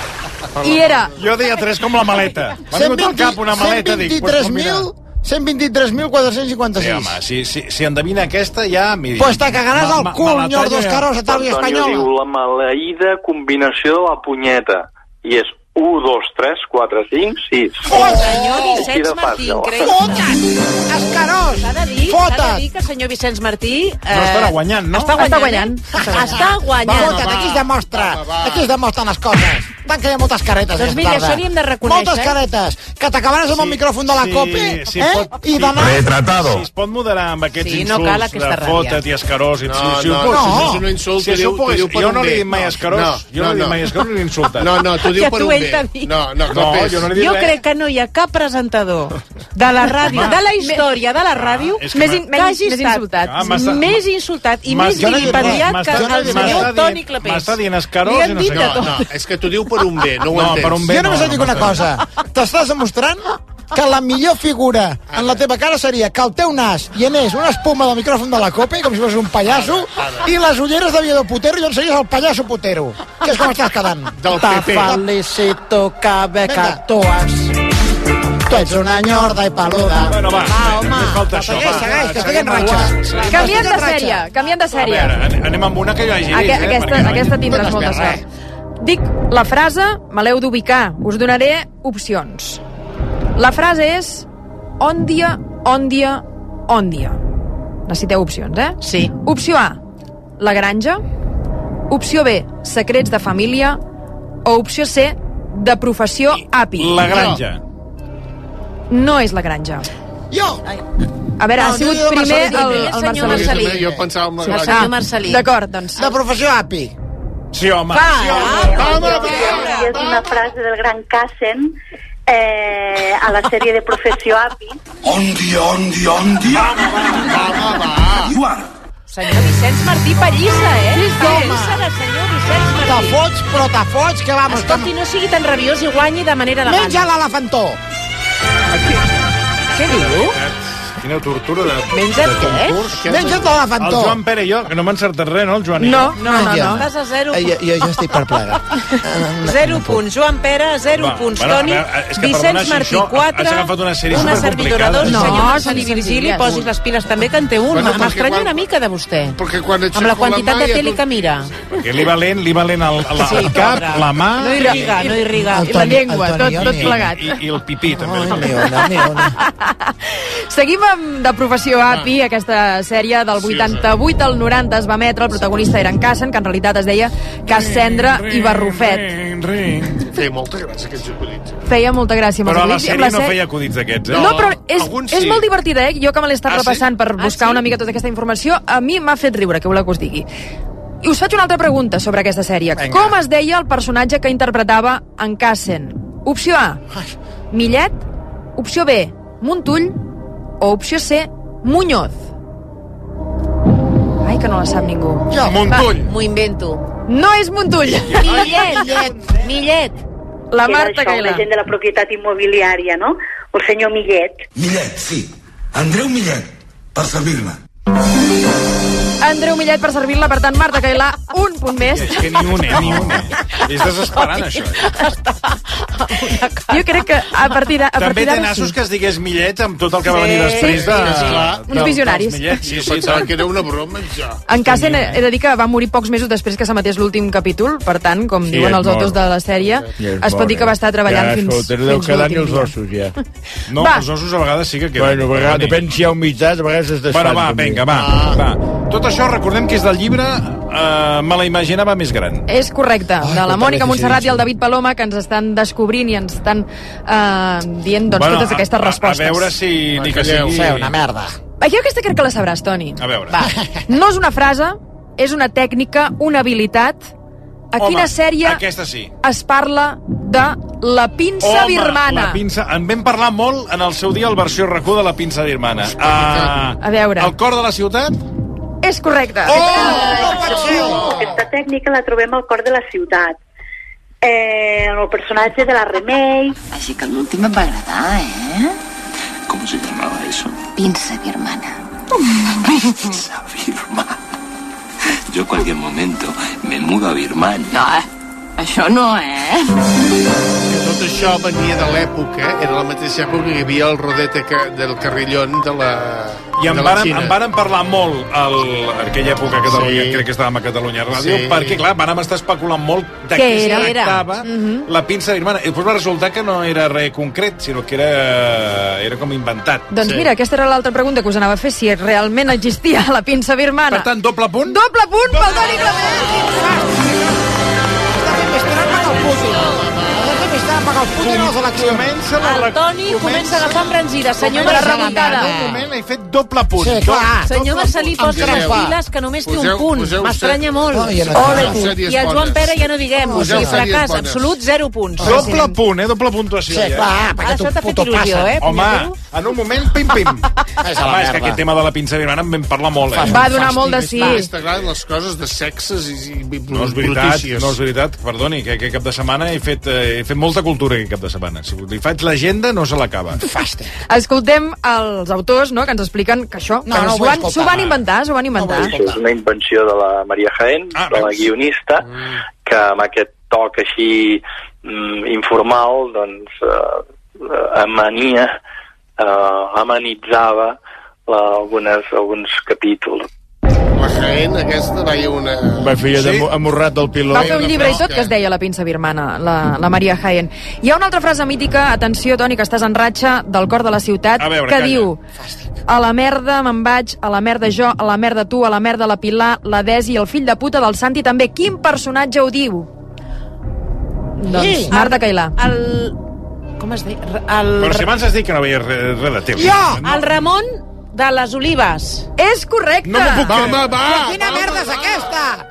i era... jo deia tres com la maleta. M'ha vingut al cap una maleta, dic... pues, cent vint-i-tres mil quatre-cents Sí, cinquanta-sis. home, si, si, si endevina aquesta ja... Miri, Pues te cagaràs al cul, nyor dos caros a tal i Antonio diu espanyola. la maleïda combinació de la punyeta. I és u, dos, tres, quatre, cinc, sis. Senyor Així Vicenç de Martí, fàcil. increïble. Fota't! Escarós! S'ha de dir, s'ha de Fota't! dir que el senyor Vicenç Martí... No estarà guanyant, no? Està Està guanyant. guanyant. eh? Està guanyant. Fota't, aquí es demostra. Aquí es demostren les coses. Tant que hi ha moltes caretes. Doncs aquesta mira, tarda. això li hem de reconèixer. Moltes caretes. Que t'acabaràs amb el micròfon de la Sí, COPE, sí, eh? pot- I d'anar... Si es pot moderar amb aquests Sí, no insults cal aquesta de ràbia. fota't i escarós... I, No, si, si no, ho no, pots- això és un insult, Si t'ho això diu- pogués- t'ho diu per jo un no li he bé. dit mai No, escarós, no, jo no li he no, dit mai no. escarós ni insultat. No, no, t'ho diu Que per t'ho un ell bé. t'ha dit. No, no, No, Copes. jo no li he dit Jo res. crec que no hi ha cap presentador de la ràdio, de la història de la ràdio, és que Més, m'ha- in, que menys, hagi més estat insultat. Ah, m'està- més insultat i m'està- més jo no he dit vilipendiat res. que M'està- el m'està senyor dient- Toni Clapés. m'està dient escarós Li i han no dit sé de què. tot. No, és que t'ho diu per un bé, no ho No, entens. per un bé Jo només no, et dic no una m'està- cosa. T'estàs demostrant que la millor figura en la teva cara seria que el teu nas hi anés una espuma del micròfon de la COPE, com si fos un pallasso, i les ulleres de Viedo Putero i on series el pallasso putero. Que és com estàs quedant. Del Te P P. felicito que bé que actues. Tu ets una nyorda i peluda. Bueno, va, Va, home. només falta això. Segueix, va. segueix, que estic en Seguim ratxa. endavant. Canviem de Estic en sèrie, ratxa. canviem de A sèrie. veure, an- anem amb una que jo hagi vist, Aque, eh? aquesta, perquè no- aquesta tindràs no molta has vist sort. Dic la frase, me l'heu d'ubicar. Us donaré opcions. La frase és òndia, òndia, òndia. Necessiteu opcions, eh? Sí. Opció A, la granja. Opció B, secrets de família. O opció C, de professió api. La granja. No és la granja. Jo! A veure, No, ha sigut jo dic el primer Marcelí, el, el el senyor Marcelí. Marcelí. Jo pensava en la Sí, el granja. senyor Marcelí. D'acord, doncs. De professió api. Sí, home. Va, Sí, home. Home, I és una frase del gran Cassen eh, a la sèrie de Professió Api. Ondi, ondi, ondi. Va, va, va. Diu ara. Senyor Vicenç Martí Pallissa, eh? Sí, Pallissa de senyor Vicenç Te Martí. fots, però te fots, que vamos. Escolti, no sigui tan rabiós i guanyi de manera elegant. Menja l'elefantó. Què diu? Quina tortura de... Menja't de què? concurs. Menja't El l'elefantó. Joan Pere i jo, que no m'ha encertat res, no, el Joan? i No, jo? no, no, no. Estàs a zero. Eh, Jo, jo ja estic perplegat. Zero punts. Joan Pere, zero Va, punts. bueno, Toni, a veure, és que Vicenç perdona, si Martí, això quatre. has agafat una sèrie Una supercomplicada. servidora, dos. No, senyor són Marcelí Virgili, senzilles. posis les piles també, que en té un. Bueno, perquè M'estranya quan- una mica de vostè. Perquè quan Amb la quantitat de tele que mira. Perquè li va lent, li va lent el, el, Sí, el cap, pobre. la mà... No irriga, no irriga. El I la Toni- llengua, el tot, Toni tot Oni. plegat. I, i el pipí, també. Ai, ni una, ni una. Seguim amb De Professió Api, aquesta sèrie del vuitanta-vuit al noranta es va emetre, el protagonista era en Cassen, que en realitat es deia Cassandra i Barrufet. Feia molta gràcia aquests acudits. Feia molta gràcia. amb els Però a la acudits i amb sèrie no sèrie- feia acudits d'aquests, eh? No, però és, alguns és sí. molt divertida, eh? Jo que me l'he estat Ah, sí? repassant per Ah, buscar sí? una mica tota aquesta informació, a mi m'ha fet riure, que voleu que us digui. I us faig una altra pregunta sobre aquesta sèrie. Vinga. Com es deia el personatge que interpretava en Cassen? Opció A, Millet. Opció B, Montull. O opció C, Muñoz. Ai, que no la sap ningú. Jo. Montull. M'ho invento. No és Montull. Millet. Millet. La Era Marta això, Cailà. una gent de la propietat immobiliària, no? El senyor Millet. Millet, sí. Andreu Millet, per servir-me. Andreu Millet per servir-la, per tant, Marta Cailà, un punt més. És que ni un, eh, ni un. És desesperant, això. Jo crec que a partir d'ara... També té nassos que es digués Millet amb tot el que va venir després de... Uns visionaris. Sí, sí, pensava que era una broma, ja. En Cassen, he de dir que va morir pocs mesos després que s'emetés l'últim capítol, per tant, com Sí, diuen és els autors mort. de la sèrie, Ja és es pot mort, dir que va estar treballant ja, fins, escolta, fins deu quedar ni l'últim els dia. ossos, ja. No, Va. els ossos a vegades sí que queden. Bueno, a vegades, depèn si hi ha humitat, a vegades es desfan. Bueno, va, també. vinga, va, va. Tot això, recordem que és del llibre uh, Me la imaginava més gran. És correcte, Ai, de la quanta Mònica Montserrat i el deficiència. David Paloma, que ens estan descobrint i ens estan eh, dient doncs, Bueno, totes aquestes a- respostes. A veure si ni que calleu. sigui... Sí, una merda. Jo aquesta crec que la sabràs, Toni. A veure. Va. No és una frase, és una tècnica, una habilitat. A Home, quina sèrie aquesta sí. es parla de la pinça Home, birmana? la pinça... En vam parlar molt en el seu dia al versió R A C U de la pinça birmana. Uh, A veure. El cor de la ciutat? És correcte. Oh! Aquesta tècnica la trobem al cor de la ciutat. Eh, en el personatge de la Remei. Així que l'últim em va agradar, eh? ¿Cómo se llamaba eso? Pinça birmana. Pinza birmana. Yo en cualquier momento me mudo a Birmania. No, eh? Això no, eh? Que tot això venia de l'època, era la mateixa època que hi havia el rodete que, del carrillón de la, I en de la varen, Xina. en varen parlar molt el, en aquella època a Catalunya, Sí. crec que estàvem a Catalunya Ràdio, Sí. perquè, clar, vàrem estar especulant molt de Què què era? es tractava Mhm. la pinça birmana. I després va resultar que no era res concret, sinó que era, era com inventat. Doncs mira, aquesta era l'altra pregunta que us anava a fer, si realment existia la pinça birmana. Per tant, doble punt? Doble punt pel Toni Clement! Comença la El Toni comença a agafar embranzida. Senyor Comença la Marcelí, remuntada. Un moment, he fet doble punt. Sí, clar. senyor Marcelí, posa les Poseu- piles, que només té un poseu- punt. poseu M'estranya ser- molt. No, jo no- Ole, poseu sèries I el Joan bones. Pere ja no diguem. O Poseu sigui, sèries fracàs bones. absolut, zero punts. Doble punt, eh? Doble puntuació. Sí, ja. clar, perquè Això tu t'ha fet puto il·lusió, passa. eh? Home, punyetero? en un moment, pim, pim. És a la Home, és que merda. aquest tema de la pinça birmana en vam parlar molt, eh? Va donar molt de sí. T'agraden les coses de sexes i, i, i No és veritat, brutícies. no és veritat, perdoni, que aquest cap de setmana he fet, eh, he fet molta cultura aquest cap de setmana. Si li faig l'agenda, no se l'acaba. Fàstic. Escoltem els autors, no?, que ens expliquen que això, No, que no ho s'ho vull van, escoltar. s'ho van inventar, s'ho van inventar. Això és una invenció de la Maria Jaén, Ah, de la veus? guionista, Mm. que amb aquest toc així mm, informal, doncs, eh, eh, amania, eh, amenitzava la, algunes, alguns capítols. La Jaén, aquesta, veia una... Va fer Sí? sí? amorrat del pilot. Va fer un llibre i tot que es deia La pinça birmana, la, la Maria Jaén. Hi ha una altra frase mítica, atenció, Toni, que estàs en ratxa, del cor de la ciutat, A veure, que calla. diu: a la merda me'n vaig, a la merda jo, a la merda tu, a la merda la Pilar, la Desi i el fill de puta del Santi també. Quin personatge ho diu? Doncs Sí. Marta Cailà. El... Com es diu? El... Però si abans has dit que no veia res, res de tele. El Ramon de les Olives. És correcte! No m'ho puc Va, home, creure. va! Quina merda és aquesta?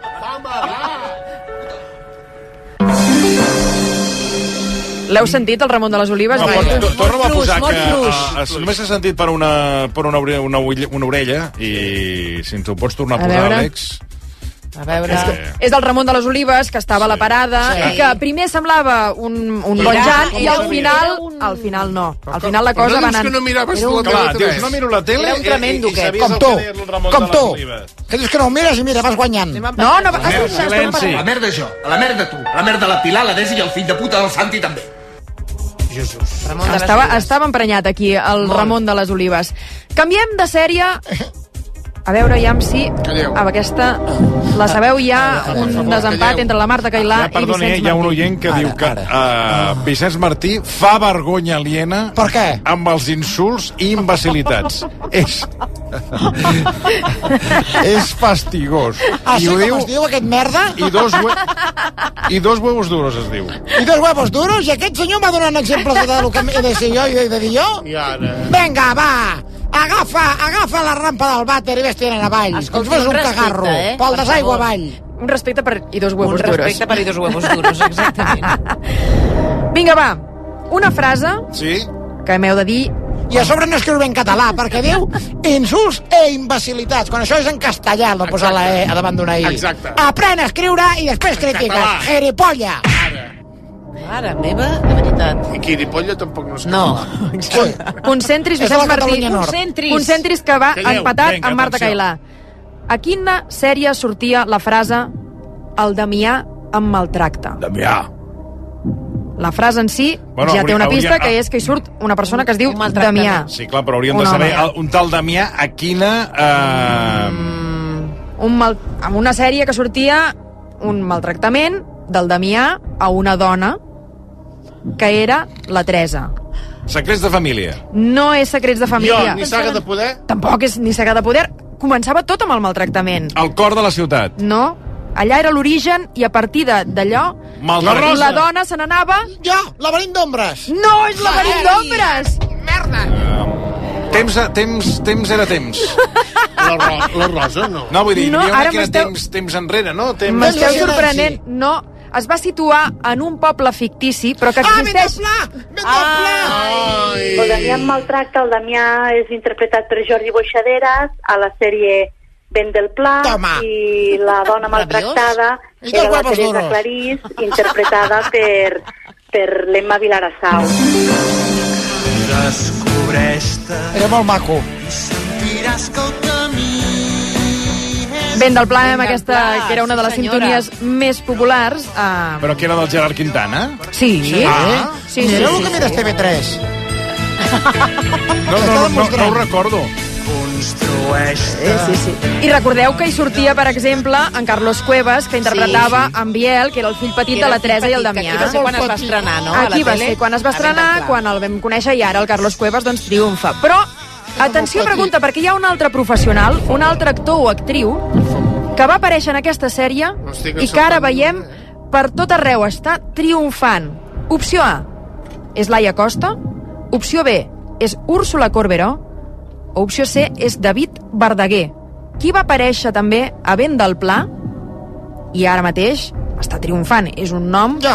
L'heu sentit, el Ramon de les Olives? No, Vai. però to- torna-ho a Molt posar, fluix, que molt fluix. a, a, només s'ha sentit per una, per una, ore- una, ull- una orella, i si ens ho pots tornar a A posar, veure. Àlex... A veure... Sí. És del Ramon de les Olives, que estava a la parada, Sí. i que primer semblava un, un Era bon Jan, com i al un- final, era un- al final no. Al final la Però cosa no va dius anant... que no miraves Era la un- tele Clar, tres. dius, no miro la tele Era un tremendo, i, i, i aquest. sabies Com el tu, que deia el Ramon com de les tu. Olives. Que dius que no ho mires i mira, vas guanyant. No, no, has Silenci, estat silenci. La merda jo, a la merda tu, a la merda la Pilar, la Desi i el fill de puta del Santi també. Jesús. Ramon de les Estava, Olives. estava emprenyat aquí, el Ramon de les Olives. Canviem de sèrie... A veure, ja si Calleu. amb aquesta la sabeu, hi ha un favor, desempat calleu. entre la Marta Cailà Ja, i perdoni, Vicenç hi ha un Martí. oient que Ara, diu que uh, Vicenç Martí fa vergonya aliena Per què? amb els insults i imbecilitats. és... és fastigós. Ah, sí, I ho com diu... es diu aquest merda? I dos, hue... I dos huevos duros, es diu. I dos huevos duros? I aquest senyor m'ha donat exemples de lo que he de ser jo i he de dir jo? I ara... Vinga, va! Agafa, agafa la rampa del vàter i vés tirant avall. Escolti, Com si fos un un respecte, cagarro. eh? Pel Per desaigua favor. avall. Un respecte per i dos huevos Un duros. respecte per i dos huevos duros, exactament. Vinga, va. Una frase Sí? que m'heu de dir... I a sobre no escriu en català, perquè diu insults e imbecilitats. Quan això és en castellà, no posar la E a davant d'una I. Exacte. Aprèn a escriure i després critiques. català. Geripolla. Mare meva, de veritat. I Quiripolla tampoc no és No. Sí. Concentris, És de Vicenç la Martí. Catalunya Nord. Concentris. Concentris que va Calleu. empatat Vinga, amb Marta atenció. Cailà. A quina sèrie sortia la frase el Damià em maltracta? Damià. La frase en si Bueno, ja té una hauria- pista, hauria- que és que hi surt una persona que es diu Damià. Sí, clar, però hauríem Un de saber home. el- un tal Damià a quina... Eh... Un mal... Amb una sèrie que sortia un maltractament del Damià a una dona que era la Teresa. Secrets de família. No és Secrets de família. Jo, ni Saga de poder? Tampoc és ni Saga de poder. Començava tot amb el maltractament. El cor de la ciutat. No, allà era l'origen i a partir de- d'allò Maltractament. la dona se n'anava... Jo, laberint d'ombres. No és laberint d'ombres! Temps, temps, temps era temps. La, ro la Rosa, no. No, vull dir, No, no, hi ha una ara que era m'esteu- temps, temps enrere, no? Temps... M'esteu sorprenent. No, es va situar en un poble fictici, però que existeix... Ah, el Damià em maltracta, el Damià és interpretat per Jordi Boixaderas a la sèrie Vent del Pla. Toma. I la dona maltractada I era dos la huevos Teresa duros. Clarís, interpretada per, per l'Emma Vilarassau. Era molt maco. Vent del Pla, amb del aquesta, Pla, que era una de les sí, senyora. sintonies més populars. Uh... Però que era del Gerard Quintana? Sí. Sí? Ah. Sí, sí, Mireu sí, que sí. mires T V tres. No, no, no, no, no ho recordo. Sí, sí, sí. I recordeu que hi sortia, per exemple, en Carlos Cuevas, que interpretava Sí, sí. en Biel, que era el fill petit de la Teresa i el Damià. Aquí va ser quan es va estrenar, no? a la Aquí va tele? ser quan es va A Vent del estrenar, Pla. quan el vam conèixer, i ara el Carlos Cuevas doncs triomfa. Però, atenció, pregunta, perquè hi ha un altre professional, un altre actor o actriu, que va aparèixer en aquesta sèrie Estic i que ara sorprès. veiem per tot arreu, està triomfant. Opció A és Laia Costa, opció B és Úrsula Corberó, o opció C és David Verdaguer. Qui va aparèixer també a Vent del Pla i ara mateix està triomfant. És un nom... Jo.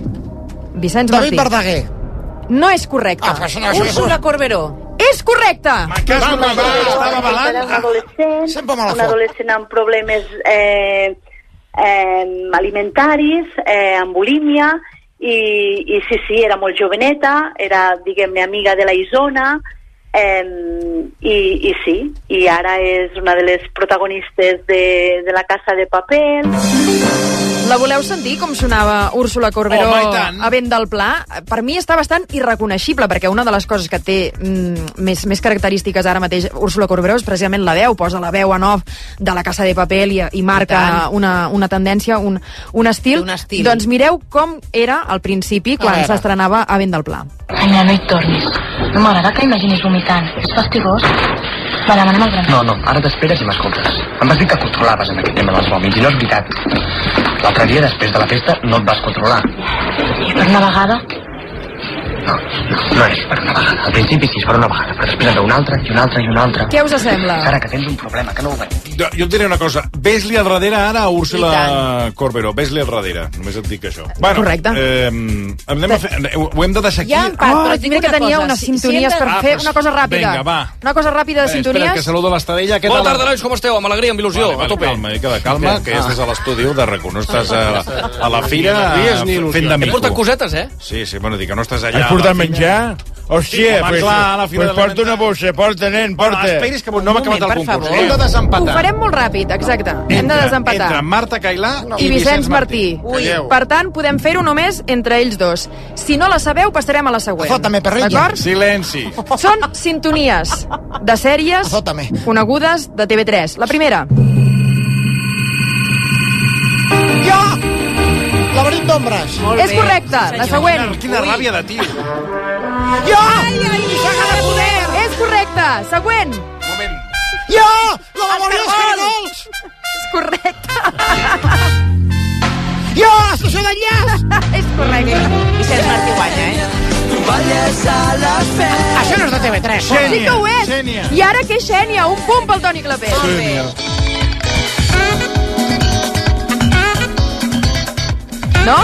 Vicenç David Martí. Verdaguer. No és correcte. Ah, però això no és- Úrsula Corberó. És correcte! Que es Vamos, estava Era avalant. un adolescent, Sempre me la un fot. adolescent amb problemes eh, eh, alimentaris, eh, amb bulímia, i, i sí, sí, era molt joveneta, era, diguem-ne, amiga de la Isona, eh, i, i sí, i ara és una de les protagonistes de, de la Casa de Paper. La voleu sentir com sonava Úrsula Corberó Home, i tant. a Vent del Pla? Per mi està bastant irreconeixible, perquè una de les coses que té mm, més, més característiques ara mateix Úrsula Corberó és precisament la veu, posa la veu en off de la Casa de Paper i, i marca una, una tendència, un, un estil. Un estil. Doncs mireu com era al principi quan veure. s'estrenava a Vent del Pla. Vinga, no hi tornis. No m'agrada que imaginis vomitant. És fastigós. Va, demanem el gran. No, no, ara t'esperes i m'escoltes. Em vas dir que controlaves en aquest tema dels vòmits, i no és veritat. L'altre dia, després de la festa, no et vas controlar. I per una vegada? No, no, no és per una vegada. Al principi sí, és per una vegada, però després en ve una altra, i una altra, i una altra. Què us sembla? Sara, que tens un problema, que no ho veig. Jo, jo et diré una cosa. Ves-li al darrere ara a I Úrsula Corberó. Ves-li al darrere. Només et dic això. Bueno, Correcte. Eh, anem a fer, ho, ho hem de deixar aquí. Ja en part, Oh, però et dic mira que una tenia cosa, unes si- si sintonies hem de- per Ah, fer pues, una cosa ràpida. vinga, va. Una cosa ràpida de Eh, Espera, sintonies. que saludo l'Estadella. Què Bona tal? tarda, nois, com esteu? Amb alegria, amb il·lusió, Vale, vale, a tope. calma, mica de calma, que és des de l'estudi de RAC u. No estàs a, a la fira Ni alegries ni fent il·lusió. de He mico. portat cosetes, eh? Sí, sí, bueno, dic que no estàs allà... Has a portat la fira. menjar? Hòstia, home, pues, clar, a la fira pues de la porta una bossa, porta, nen, Bueno, porta. esperis que no hem acabat el per concurs. favor. Hem de Ho desempatar. farem molt ràpid, exacte. Hem de desempatar. Entre Marta Cailà I Vicenç Martí. Ui. Per tant, podem fer-ho només entre ells dos. Si no la sabeu, passarem a la següent. Azótame, perrilla. D'acord? Silenci. Són sintonies de sèries Azótame. conegudes de T V tres. La primera. Jo! Laberint d'ombres. Molt És bé, correcta. sí, La senyor. següent. Quina ràbia de ti. Jo! Saga de poder! És correcte. Següent. Moment. Jo! La memòria dels caragols! És correcte. Jo! Estació d'enllaç! És correcte. Vicenç Martí guanya, eh? Això no és de T V tres. Sí que ho és. Xènia. I ara què és Xènia? Un punt pel Toni Clapés. No?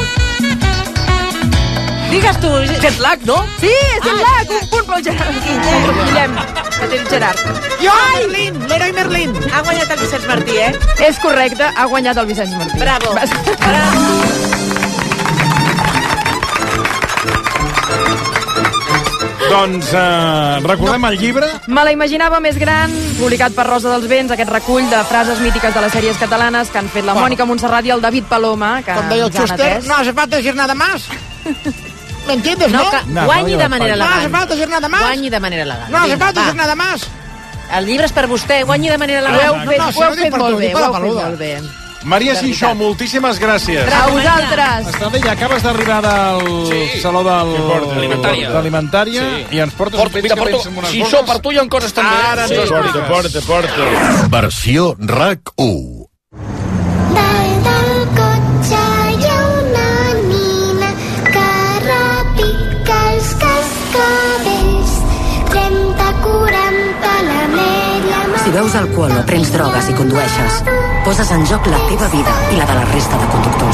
Digues tu, jet lag, no? Sí, és el lag. Un punt pel Gerard. Guillem, que té el Gerard. Jo! Merlin! L'heroi Merlin! Ha guanyat el Vicenç Martí, eh? És correcte, ha guanyat el Vicenç Martí. Bravo. Vas- Bravo. Doncs uh, recordem el llibre. Me la imaginava més gran, publicat per Rosa dels Vents, aquest recull de frases mítiques de les sèries catalanes que han fet la Bueno. Mònica Montserrat i el David Paloma, que Com deia el ens han Schuster, atès. no hace falta decir nada más. ¿Me entiendes, No, no? que guanyi de manera No hace elegant. falta decir nada más. Guanyi de manera elegant. No hace Vinga, falta va. decir nada más. El llibre és per vostè, guanyi de manera Ho elegant. heu fet, no, ho si no heu dic fet per molt tu, bé, dic ho per la heu fet peluda. molt bé. Maria De Xixó, veritat. moltíssimes gràcies. A vosaltres. Estradella, acabes d'arribar del Sí. saló del... Alimentària. d'Alimentària Sí. i ens portes Porto, un mira, peix que porto, vens amb unes Xixó, bosses. per tu hi ha coses també. Ara ens ho expliques. Porta, porta. Versió R A C u. Dalt del cotxe hi ha una nina que repica els cascavells. trenta, quaranta, l'ametlla... Si veus alcohol o prens drogues i condueixes, poses en joc la teva vida i la de la resta de conductors.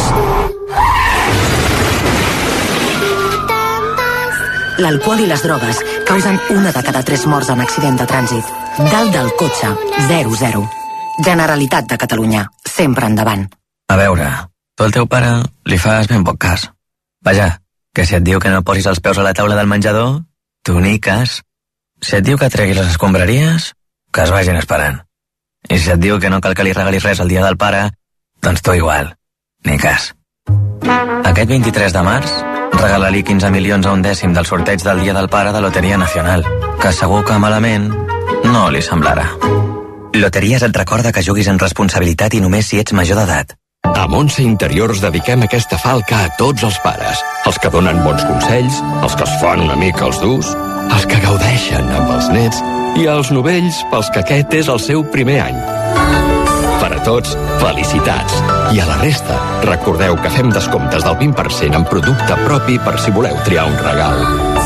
L'alcohol i les drogues causen una de cada tres morts en accident de trànsit. Dalt del cotxe, zero zero. Generalitat de Catalunya, sempre endavant. A veure, tu al teu pare li fas ben poc cas. Vaja, que si et diu que no posis els peus a la taula del menjador, tu ni cas. Si et diu que tregui les escombraries, que es vagin esperant. I si et diu que no cal que li regalis res el dia del pare, doncs tu igual, ni cas. Aquest vint-i-tres de març, regala-li quinze milions a un dècim del sorteig del Dia del Pare de Loteria Nacional, que segur que malament no li semblarà. Loteries et recorda que juguis en responsabilitat i només si ets major d'edat. A Montse Interiors dediquem aquesta falca a tots els pares. Els que donen bons consells, els que es fan una mica els durs, els que gaudeixen amb els nets i els novells pels que aquest és el seu primer any. Per a tots, felicitats. I a la resta, recordeu que fem descomptes del vint per cent en producte propi per si voleu triar un regal.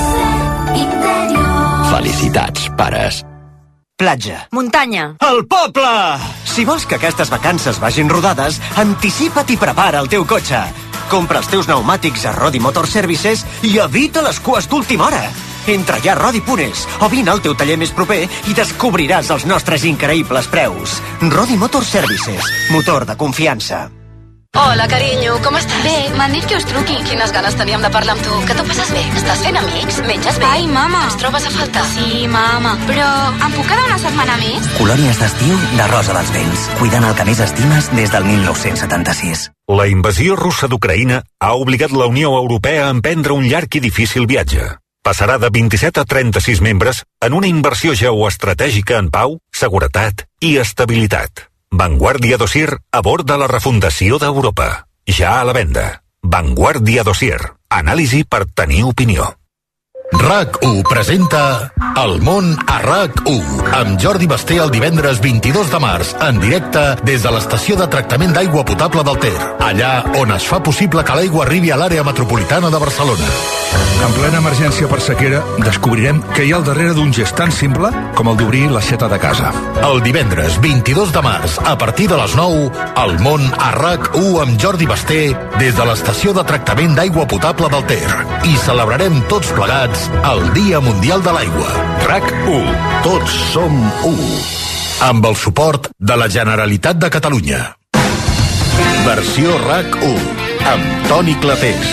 Felicitats, pares. Platja. Muntanya. El poble! Si vols que aquestes vacances vagin rodades, anticipa't i prepara el teu cotxe. Compra els teus pneumàtics a Rodi Motor Services i evita les cues d'última hora. Entra ja a Rodi punt es o vine al teu taller més proper i descobriràs els nostres increïbles preus. Rodi Motor Services, motor de confiança. Hola, carinyo, com estàs? Bé, m'han dit que us truqui. Quines ganes teníem de parlar amb tu. Que t'ho passes bé? Estàs fent amics? Menges bé? Ai, mama. Ens trobes a faltar? Sí, mama. Però em puc quedar una setmana més? Colònies d'estiu de Rosa dels Vents, cuidant el que més estimes des del mil nou-cents setanta-sis. La invasió russa d'Ucraïna ha obligat la Unió Europea a emprendre un llarg i difícil viatge. Passarà de vint-i-set a trenta-sis membres en una inversió geoestratègica en pau, seguretat i estabilitat. Vanguardia Dossier a bord de la refundació d'Europa. Ja a la venda. Vanguardia Dossier. Anàlisi per tenir opinió. R A C u presenta El món a R A C u amb Jordi Basté el divendres vint-i-dos de març en directe des de l'estació de tractament d'aigua potable del Ter, allà on es fa possible que l'aigua arribi a l'àrea metropolitana de Barcelona. En plena emergència per sequera, descobrirem què hi ha al darrere d'un gest tan simple com el d'obrir l'aixeta de casa. El divendres vint-i-dos de març, a partir de les nou, El món a R A C u amb Jordi Basté des de l'estació de tractament d'aigua potable del Ter. I celebrarem tots plegats el Dia Mundial de l'Aigua. R A C u. Tots som u. Amb el suport de la Generalitat de Catalunya. Versió R A C u amb Toni Clapés.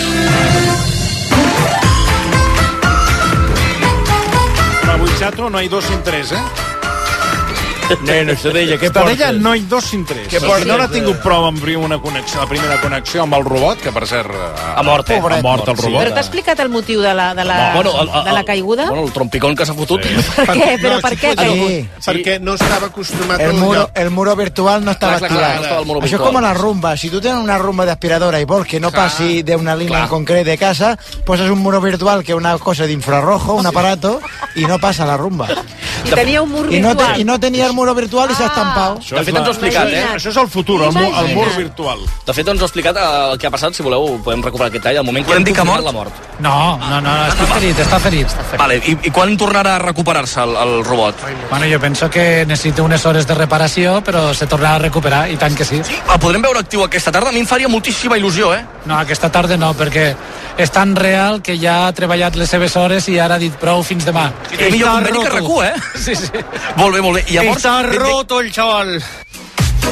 Avui, Chato, no hay dos sin tres, eh? Nena, Estadella, què Estadella, portes? no hi dos sin tres. Què O sigui, portes? no n'ha tingut prou amb una connexió, la primera connexió amb el robot, que per cert ha mort, eh? ha mort el robot. Però t'ha explicat el motiu de la, de la, No, bueno, el- el- de la caiguda? Bueno, el trompicón que s'ha fotut. Sí. Per què? Però per què? Sí, perquè no estava acostumat El al muro, lloc. el muro virtual no estaba Clar, clar, clar, activado. no estaba el muro Això és virtual. com la rumba. Si tu tens una rumba d'aspiradora i vols que no Clar. passi d'una línia Clar. en concret de casa, poses un muro virtual que és una cosa d'infrarrojo, un aparato, i no passa la rumba. I tenia un mur I no, virtual. te, I no tenia el muro virtual i s'ha estampat. Això, és la, explicat, eh? això és el futur, el, mu, el mur Imagina't. virtual. De fet, ens ho ha explicat eh, el que ha passat, si voleu, podem recuperar aquest tall, el moment que Podem hem dir que ha confirmat mort? la mort. No, no, no, està ferit, està ferit. Vale, i, i quan tornarà a recuperar-se el, el robot? Bueno, jo penso que necessita unes hores de reparació, però se tornarà a recuperar, i tant que sí. El podrem veure actiu aquesta tarda? A mi em faria moltíssima il·lusió, eh? No, aquesta tarda no, perquè és tan real que ja ha treballat les seves hores i ara ha dit prou fins demà. I té millor conveni que RAC u, eh? Sí, sí. Molt bé, molt bé. I llavors... Està ben bé- roto el xaval.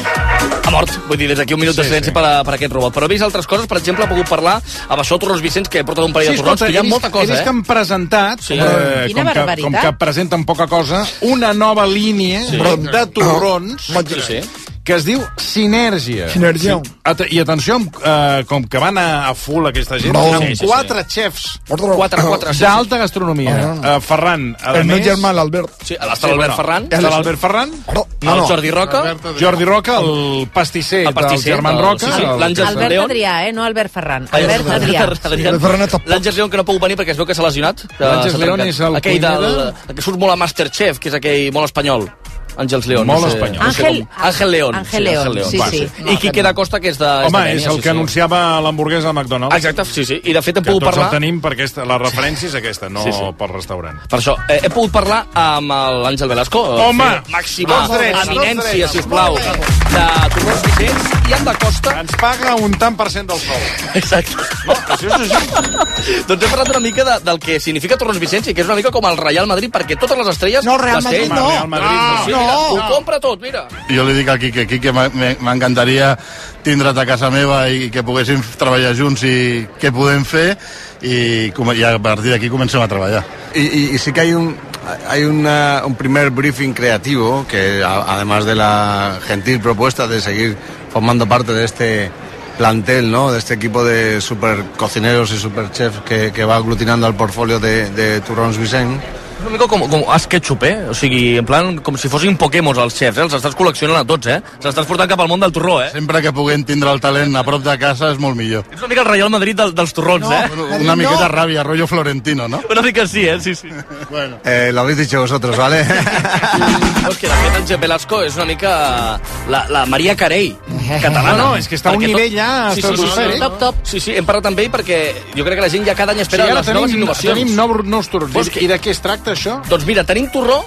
ha mort. Vull dir, des d'aquí un minut sí, de silenci sí. per, a, per a aquest robot. Però he vist altres coses, per exemple, he pogut parlar amb això Torrons Vicenç, que he portat un parell sí, de torrons, que hi ha molta cosa, eh? He vist que han presentat, sí. eh, com, que, com que presenten poca cosa, una nova línia sí. de torrons sí, sí. que es diu Sinèrgia. Sinèrgia. Sí. I atenció, eh, com que van a, a full aquesta gent, no. amb sí, sí, quatre sí. xefs quatre, quatre, sí, d'alta sí. gastronomia. Uh, Ferran, a el més... meu germà, l'Albert. Sí, està l'Albert sí, Ferran. Està l'Albert Ferran. No, no. El Jordi Roca. Jordi Roca, el pastisser, el pastisser del germán Roca. Sí, sí. Albert León. Adrià, eh? No Albert Ferran. Albert Adrià. L'Àngels León, que no ha pogut venir perquè es veu que s'ha lesionat. L'Àngels León és el cuiner... Que surt molt a Masterchef, que és aquell molt espanyol. Àngels León. Molt no sé, espanyol. No sé Àngel, Àngel León. Àngel León, sí, sí. sí. sí. I Quique da Costa, que és de... Home, és, és el sí, que sí. anunciava l'hamburguesa de McDonald's. Exacte, sí, sí. I de fet hem que pogut parlar... Que tots el tenim perquè aquesta, la referència és aquesta, no sí, sí. pel restaurant. Per això, eh, he pogut parlar amb l'Àngel Velasco. Home! Màxima eminència, sisplau, de Torrons Vicenç i en da Costa. Ens paga un tant per cent del sou. Exacte. No, això és així. Doncs hem parlat una mica de, del que significa Torrons Vicenç i que és una mica com el Real Madrid, perquè totes les estrelles... No, Real Madrid no. Real Madrid, no. Sí, mira, no. ho compra tot, mira. Jo li dic a Quique, Quique, m'encantaria tindre't a casa meva i que poguéssim treballar junts i què podem fer i, i a partir d'aquí comencem a treballar. Y, y, y sí que hay un hay una, un primer briefing creativo que a, además de la gentil propuesta de seguir formando parte de este plantel, ¿no? De este equipo de super cocineros y super chefs que, que va aglutinando al portfolio de, de Torrons Vicenç. Una mica com, com has ketchup, eh? O sigui, en plan, com si fossin Pokémons els xefs, eh? Els estàs col·leccionant a tots, eh? Els estàs portant cap al món del torró, eh? Sempre que puguem tindre el talent a prop de casa és molt millor. És una mica el Real Madrid del, dels torrons, no, eh? Una, una miqueta no. Ràbia, rollo Florentino, ¿no? Una mica sí, eh? Sí, sí. Bueno. Eh, lo habéis dicho vosotros, ¿vale? És que de fet el G. Velasco és una mica la, la Maria Carey catalana. No, no, és que està a un nivell ja sí, sí, sí, sí, top, top. Sí, sí, hem parlat amb ell perquè jo crec que la gent ja cada any espera sí, les tenim, noves innovacions. Tenim nous, nous torrons. I de què es tracta, això? Doncs mira, tenim torró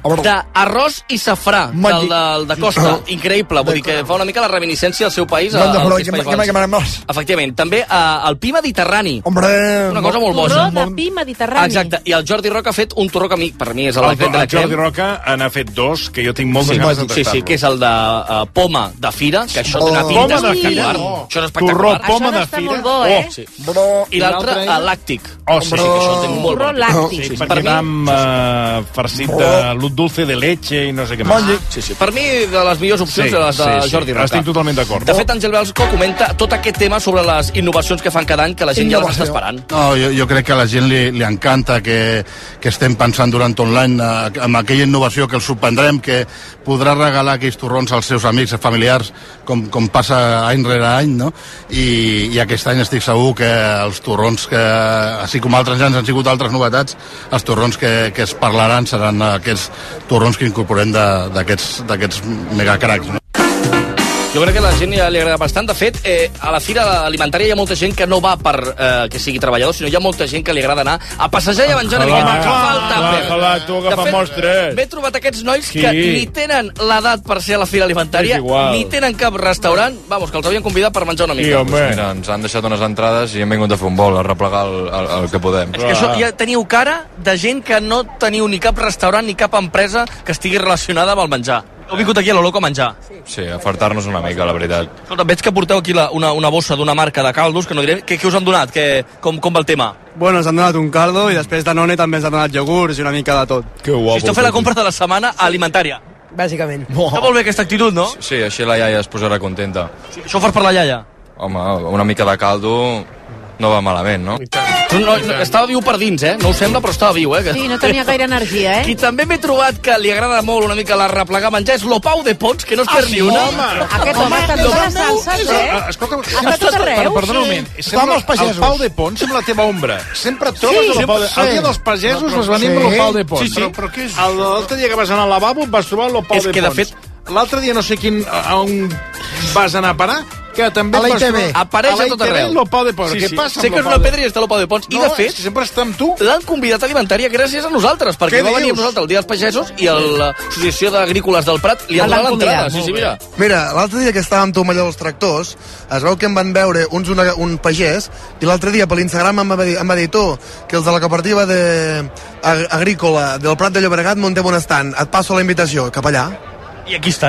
d'arròs i safrà del, del, de Costa, increïble, vull dir que fa una mica la reminiscència del seu país al País Valencià. Efectivament, també uh, el pi mediterrani, una cosa molt boja. Torró de pi mediterrani. Exacte, i el Jordi Roca ha fet un torró que a mi, per mi és el, el, el Jordi Roca n'ha fet dos, que jo tinc moltes sí, ganes de tastar-lo. Sí, sí, que és el de uh, poma de fira, que això té una pinta espectacular. Això és espectacular. Torró, poma de fira. Molt bo, eh? Oh, sí. I l'altre, el làctic. Oh, sí, sí, que això té molt torró làctic. Sí, perquè va amb uh, farcit de lut dulce de leche i no sé què més. Sí, sí. Per mi, de les millors opcions, sí, les de sí, Jordi Roca. Estic totalment d'acord. De fet, Àngel Velasco comenta tot aquest tema sobre les innovacions que fan cada any, que la gent ja les està esperant. No, jo, jo crec que a la gent li, li encanta que, que estem pensant durant tot l'any amb aquella innovació que els sorprendrem, que podrà regalar aquells torrons als seus amics i familiars, com, com passa any rere any, no? I, i aquest any estic segur que els torrons, que, així com altres anys han sigut altres novetats, els torrons que, que es parlaran seran aquests torrons que incorporem d'aquests megacracs, no? Jo crec que a la gent ja li agrada bastant. De fet, eh, a la fira alimentària hi ha molta gent que no va per eh, que sigui treballador, sinó hi ha molta gent que li agrada anar a passejar i a menjar una miqueta. Que falta, Ojalà, tu agafa mostres. M'he trobat aquests nois que ni tenen l'edat per ser a la fira alimentària, ni tenen cap restaurant, vamos, que els havien convidat per menjar una mica. Sí, home. Mira, ens han deixat unes entrades i hem vingut a fer un vol, a replegar el, el, el que podem. És que això ja teniu cara de gent que no teniu ni cap restaurant ni cap empresa que estigui relacionada amb el menjar. Heu vingut aquí a lo loco a menjar. Sí, a fartar-nos una mica, la veritat. Escolta, veig que porteu aquí la, una, una bossa d'una marca de caldos, que no diré... Què, què us han donat? Que, com, com va el tema? Bueno, ens han donat un caldo i després Danone també ens ha donat iogurts i una mica de tot. Que guapo. Si esteu fent la compra de la setmana alimentària. Bàsicament. Oh. Està molt bé aquesta actitud, no? Sí, així la iaia es posarà contenta. Sí, això ho fas per la iaia? Home, una mica de caldo no va malament, no? No, no, estava viu per dins, eh? No ho sembla, però estava viu, eh? Sí, no tenia gaire energia, eh? I també m'he trobat que li agrada molt una mica la replegar menjar és l'Opau de Pons, que no es perd ni una. Home. Aquest home està tot les salses, eh? Escolta, està tot arreu. Perdona un moment. Sembla el Pau de Pons, sembla la teva ombra. Sempre et trobes sí, el Pau de Pons. El dia dels pagesos vas venir amb l'Opau de Pons. Sí, sí. Però, però què és? L'altre dia que vas anar al lavabo vas trobar l'Opau de Pons. És que, de fet, l'altre dia no sé quin, a on vas anar a parar, que també a la I T V. Apareix a tot arreu. L'Opau de Pons. Sí, Què sí. passa sé que és una pedra i està l'Opau de Pons. No, I, de fet, sempre està amb tu. l'han convidat a alimentària gràcies a nosaltres, perquè va venir amb nosaltres el dia dels pagesos i l'Associació d'Agrícoles del Prat li han donat l'entrada. Sí, sí, mira. Mira, l'altre dia que estàvem tu amb allò dels tractors, es veu que em van veure uns una, un pagès, i l'altre dia per l'Instagram em va dir, em va dir tu, que els de la cooperativa de, ag, agrícola del Prat de Llobregat muntem un estant. Et passo la invitació, cap allà. I aquí estàs.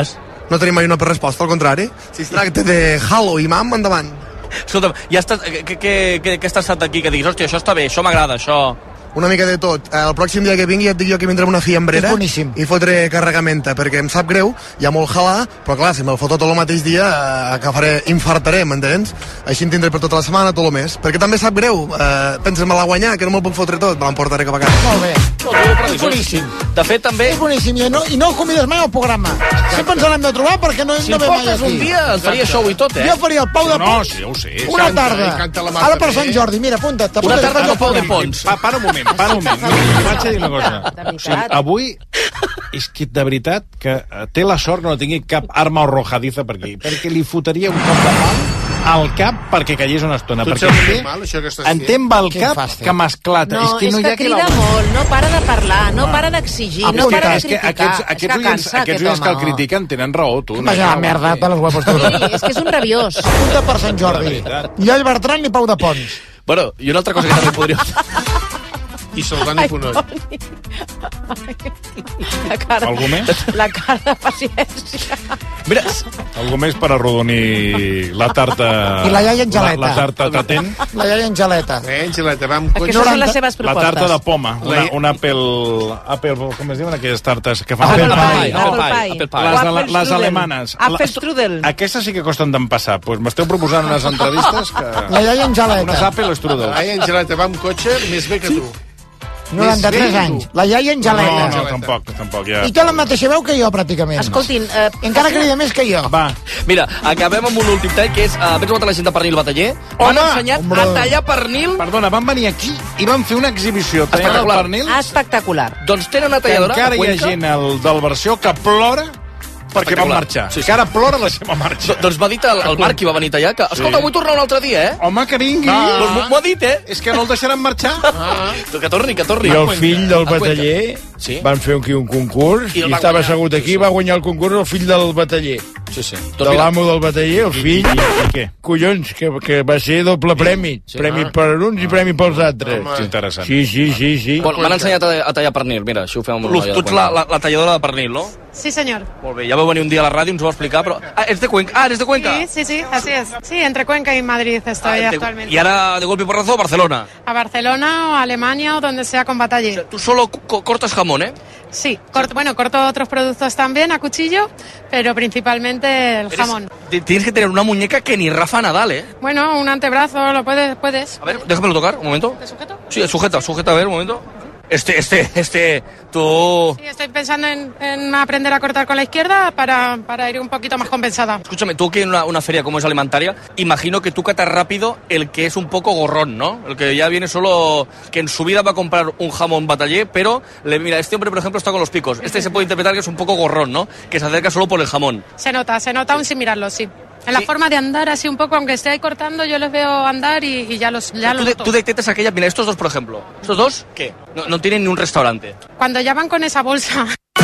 no tenim mai una resposta, al contrari. Si es tracta de Halo i Mam, endavant. Escolta'm, ja estàs, què, què, què, què estàs estat aquí que diguis, hòstia, això està bé, això m'agrada, això... Una mica de tot. El pròxim dia que vingui ja et dic jo que vindré amb una fiambrera i fotré carregamenta, perquè em sap greu, hi ha molt halà, però clar, si me'l foto tot el mateix dia, eh, que faré, infartaré, m'entens? Així en tindré per tota la setmana, tot el mes. Perquè també sap greu, eh, penses, me l'ha guanyat, que no me'l puc fotre tot, me l'emportaré cap a casa. Molt bé. És boníssim. De fet, també... És boníssim, i no, i no el convides mai al programa. Sempre ens l'hem de trobar perquè no, si no ve mai aquí. Si portes un dia, et faria show i tot, eh? Jo faria el Pau de Pons. No, sí, ja ho sé. Una tarda. Ara per Sant Jordi, mira, apunta't. Una tarda amb el Pau de Pons. Pa, para un moment, para un moment. Vaig a dir una cosa. O sigui, avui és que de veritat que té la sort que no tingui cap arma arrojadiza per aquí, perquè li fotria un cop de pal al cap perquè callés una estona. Tu perquè té, mal, això que estàs en té amb el cap que m'esclata. No, és que, no és hi ha que crida la... molt, no para de parlar, no para d'exigir, Ah, no para de és que criticar. aquests, aquests és que oients, cansa aquests aquest oients que el home. critiquen tenen raó, tu. Vaja, la merda, te les huevos tu. Sí, és que és un rabiós. Apunta per Sant Jordi. Ni Ell Bertran ni Pau de Pons. Bueno, i una altra cosa que també podria... I Soldani Fonoll. La cara, Algú més? La cara de paciència. Mira, algú més per arrodonir la tarta... I la iaia Angeleta. La, la tarta tatent. La iaia Angeleta. Eh, Angeleta, va amb cotxe. Aquestes són les seves La propostes. tarta de poma, una, La- un Apple, Apple... Com es diuen aquelles tartes que fan... Apple Apple pie, Apple pie. Apple pie. Les, O ale, Apple les strudel. alemanes. Apple La- strudel. Aquestes sí que costen d'empassar. Pues m'esteu proposant unes entrevistes que... La iaia Unes Angeleta. Apple strudel. La iaia Angeleta va amb cotxe més bé que tu. noranta-tres anys. La iaia No, Angeleta. no, tampoc, tampoc, ja. I té la mateixa veu que jo, pràcticament. Escoltin, eh, Encara crida més que jo. Va. Mira, acabem amb un últim tall, que és... Uh, Vens trobat la gent de pernil bataller? Han ensenyat Hombre. a tallar pernil. Perdona, van venir aquí i van fer una exhibició tallant el Espectacular. pernil. espectacular. Doncs tenen una Que talladora encara a hi ha Cuenca. gent al, del versió que plora perquè van Espectacular. marxar. Sí, sí. Que ara plora la seva marxa. Do- Doncs m'ha dit el, el Marc, que va venir a tallar, que... Escolta, vull tornar un altre dia, eh? Home, que vingui. Ah. Doncs m'ho- m'ho ha dit, eh? És que no el deixaran marxar. Ah. Que torni, que torni. I el fill del A Cuenca. bataller Sí. van fer aquí un concurs I i, el va estava guanyar. assegut aquí i va guanyar el concurs el fill del bataller. Sí, sí. De Doncs mira, l'amo del bataller, el fill. I, i què? Collons, que, que va ser doble premi. Sí. Premi Ah. per uns i premi pels altres. Home. És interessant. Sí, sí, sí, sí. bueno, m'han ensenyat a, a tallar pernil. Mira, això ho fem amb el Luz, noia tu de ets la, Cuenca. la, la talladora de pernil, no? Sí, señor. Molt bé, ja vau venir un dia a la ràdio, ens ho va explicar, però... Ah, ets de Cuenca? Ah, eres de Cuenca? Sí, sí, sí, así es. Sí, entre Cuenca y Madrid estoy Ah, de- actualmente. Y ahora, de golpe y porrazo, Barcelona. A Barcelona o a Alemania o donde sea con batalle. Tú solo co- cortas jamón, ¿eh? Sí, corto, bueno, corto otros productos también a cuchillo, pero principalmente el Eres- jamón. Ti- Tienes que tener una muñeca que ni Rafa Nadal, ¿eh? Bueno, un antebrazo, lo puedes, puedes. A ver, déjamelo tocar, un momento. ¿Te sujeto? Sí, sujeta, sujeta, a ver, un momento. Este, este, este, tú... Sí, estoy pensando en, en aprender a cortar con la izquierda para, para ir un poquito más compensada. Escúchame, tú que en una, una feria como es alimentaria, imagino que tú catas rápido el que es un poco gorrón, ¿no? El que ya viene solo, que en su vida va a comprar un jamón batallé, pero, le, mira, este hombre, por ejemplo, está con los picos. Este se puede interpretar que es un poco gorrón, ¿no? Que se acerca solo por el jamón. Se nota, se nota aún sin mirarlo, sí. En la Sí. forma de andar así un poco, aunque esté ahí cortando, yo les veo andar y, y ya los ya tú, lo de- noto. tú detectas aquellas, mira, estos dos, por ejemplo. ¿Estos dos? ¿Qué? No, no tienen ni un restaurante. Cuando ya van con esa bolsa.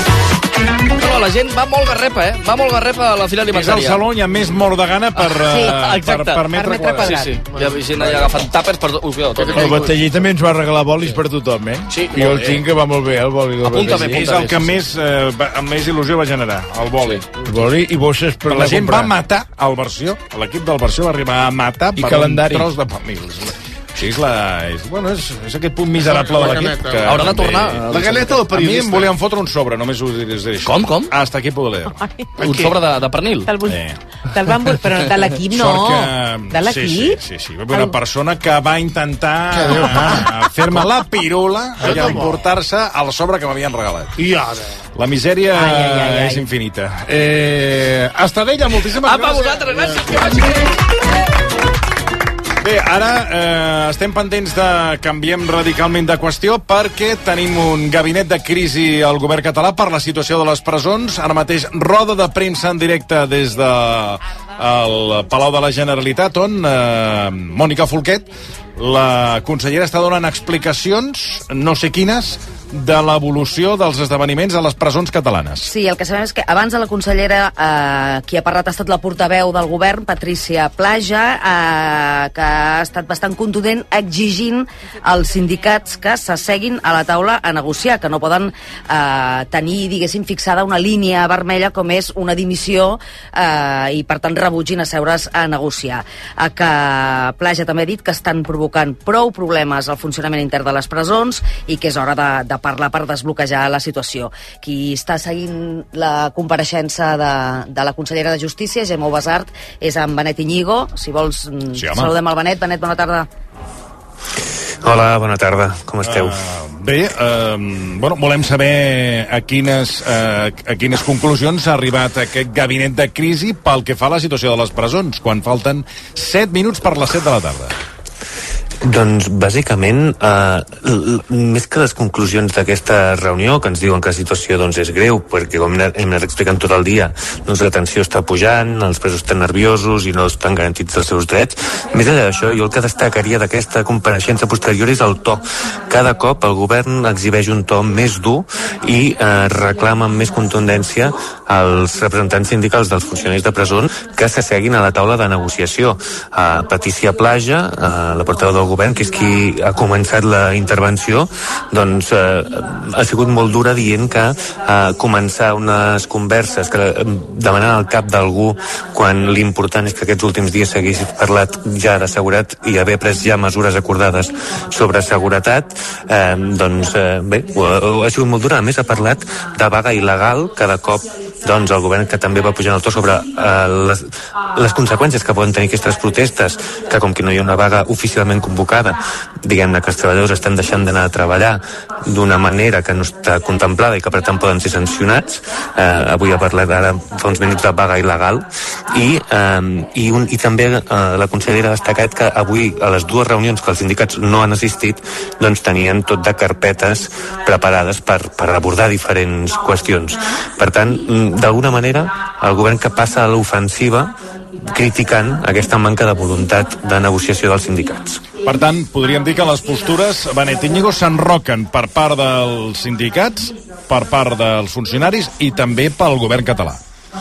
No, la gent va molt garrepa, eh? Va molt garrepa a la fila És el alimentària. saló on hi ha més mort de gana per, Sí, eh, per, exacte. per metre quadrat. Sí, sí. Hi ha gent allà agafant tàpers per... Ui, cuidado, tot. El bataller també ens va regalar bolis per tothom, eh? Sí, jo el molt bé. tinc, que va molt bé, el boli del Apunta bataller. bé, És el que més, eh, va- amb més il·lusió va generar, el boli. El boli i bosses per Però la anar a gent va comprar. matar el versió, l'equip del versió va arribar a matar I per calendari. un tros de pernils. Sí, és, la, és, bueno, és, és aquest punt miserable La de l'equip. galeta. que Haurà de també- tornar. La galeta del A mi periodista. em volien fotre un sobre, només us diré això. Com, com? Hasta aquí puedo leer. Un sobre de, de pernil. Te'l vull... Eh. Te'l van... vol- Però de l'equip no. Sort que... De l'equip? Sí, sí, sí, sí. Va haver una persona que va intentar Què diu? ah, fer-me la pirula i emportar-se al sobre que m'havien regalat. I ara? La misèria Ai, ai, ai, ai. és infinita. Eh, Estadella, moltíssimes Apa, gràcies. vosaltres, gràcies, que vagi bé. Bé, ara eh, estem pendents de canviem radicalment de qüestió perquè tenim un gabinet de crisi al govern català per la situació de les presons. Ara mateix roda de premsa en directe des de el Palau de la Generalitat on eh, Mònica Folquet, la consellera, està donant explicacions, no sé quines, de l'evolució dels esdeveniments a les presons catalanes. Sí, el que sabem és que abans de la consellera, eh, qui ha parlat ha estat la portaveu del govern, Patrícia Plaja, eh, que ha estat bastant contundent exigint als sindicats que s'asseguin a la taula a negociar, que no poden eh, tenir, diguéssim, fixada una línia vermella com és una dimissió eh, i, per tant, rebutgin asseure's a negociar. Eh, que Plaja també ha dit que estan provocant prou problemes al funcionament intern de les presons i que és hora de, de parlar per desbloquejar la situació. Qui està seguint la compareixença de, de la consellera de Justícia, Gemma Ubasart, és en Benet Iñigo. Si vols, sí, saludem el Benet. Benet, bona tarda. Hola, bona tarda. Com esteu? Uh, bé, uh, bueno, volem saber a quines, uh, a quines conclusions ha arribat aquest gabinet de crisi pel que fa a la situació de les presons, quan falten set minuts per les set de la tarda. Doncs, bàsicament, eh, més que les conclusions d'aquesta reunió, que ens diuen que la situació doncs, és greu, perquè com hem anat explicant tot el dia, doncs la tensió està pujant, els presos estan nerviosos i no estan garantits els seus drets. Més enllà d'això, jo el que destacaria d'aquesta compareixença posterior és el to. Cada cop el govern exhibeix un to més dur i eh, reclama amb més contundència als representants sindicals dels funcionaris de presons que s'asseguin a la taula de negociació. Eh, Patrícia Plaja, eh, la portaveu del govern, que és qui ha començat la intervenció, doncs eh, ha sigut molt dura dient que eh, començar unes converses, que eh, demanar el cap d'algú quan l'important és que aquests últims dies s'hagués parlat ja de seguretat i haver pres ja mesures acordades sobre seguretat, eh, doncs eh, bé, ha sigut molt dura. A més, ha parlat de vaga il·legal cada cop. Doncs el govern, que també va pujant el to sobre eh, les, les conseqüències que poden tenir aquestes protestes, que com que no hi ha una vaga oficialment convocada, diguem-ne que els treballadors estan deixant d'anar a treballar d'una manera que no està contemplada i que per tant poden ser sancionats. Eh, avui ha parlat ara fa uns minuts de vaga il·legal i, eh, i, un, i també eh, la consellera ha destacat que avui a les dues reunions que els sindicats no han assistit doncs tenien tot de carpetes preparades per, per abordar diferents qüestions. Per tant, d'alguna manera, el govern que passa a l'ofensiva criticant aquesta manca de voluntat de negociació dels sindicats. Per tant, podríem dir que les postures, Benet Iñigo, s'enroquen per part dels sindicats, per part dels funcionaris i també pel govern català.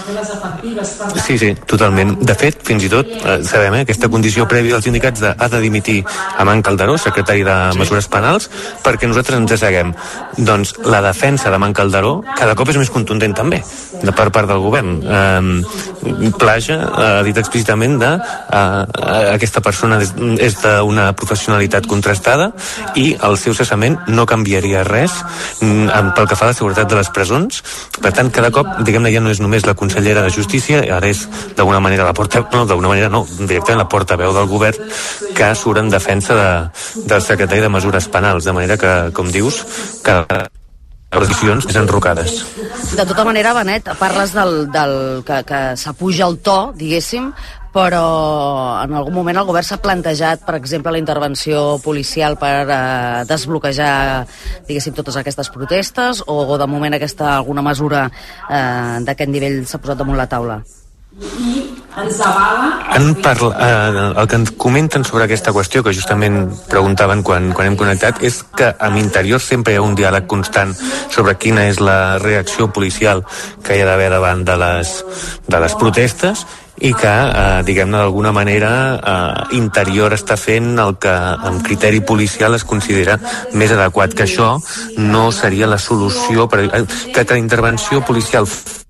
Sí, sí, totalment. De fet, fins i tot, eh, sabem, eh, aquesta condició prèvia dels sindicats de, ha de dimitir Amant Calderó, secretari de sí. Mesures Penals, perquè nosaltres ens asseguem. Doncs la defensa d'Amant Calderó cada cop és més contundent també, de per part del govern. Eh, Plaja ha dit explícitament de eh, aquesta persona és, és d'una professionalitat contrastada i el seu cessament no canviaria res mm, pel que fa a la seguretat de les presons. Per tant, cada cop, diguem-ne, ja no és només la consellera de Justícia, ara és d'alguna manera la porta, no, d'alguna manera no, directament la portaveu del govern que surt en defensa de, del secretari de Mesures Penals, de manera que, com dius, que les decisions més enrocades. De tota manera, Benet, parles del, del que, que s'apuja el to, diguéssim, però en algun moment el govern s'ha plantejat, per exemple, la intervenció policial per eh, desbloquejar, diguéssim, totes aquestes protestes, o, o de moment aquesta alguna mesura eh, d'aquest nivell s'ha posat damunt la taula? I ens avala... En parla, eh, el que ens comenten sobre aquesta qüestió, que justament preguntaven quan, quan hem connectat, és que amb Interior sempre hi ha un diàleg constant sobre quina és la reacció policial que hi ha d'haver davant de les, de les protestes, i que, eh, diguem-ne, d'alguna manera eh, Interior està fent el que amb criteri policial es considera més adequat, que això no seria la solució per, eh, que, que la intervenció policial...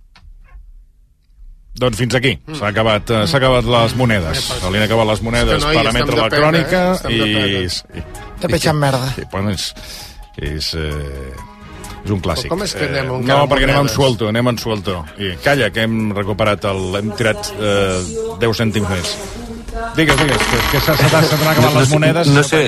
Doncs fins aquí, s'ha acabat, uh, s'ha acabat les monedes. Se li han acabat les monedes per emetre la crònica i... T'he peixat merda. Sí, bueno, és... és eh... és un clàssic. Com és que anem eh, no, perquè anem en suelto, anem en suelto. I calla, que hem recuperat el... hem tirat eh, deu cèntims més. Digues, digues, que, que s'han acabat les monedes. No, no sé...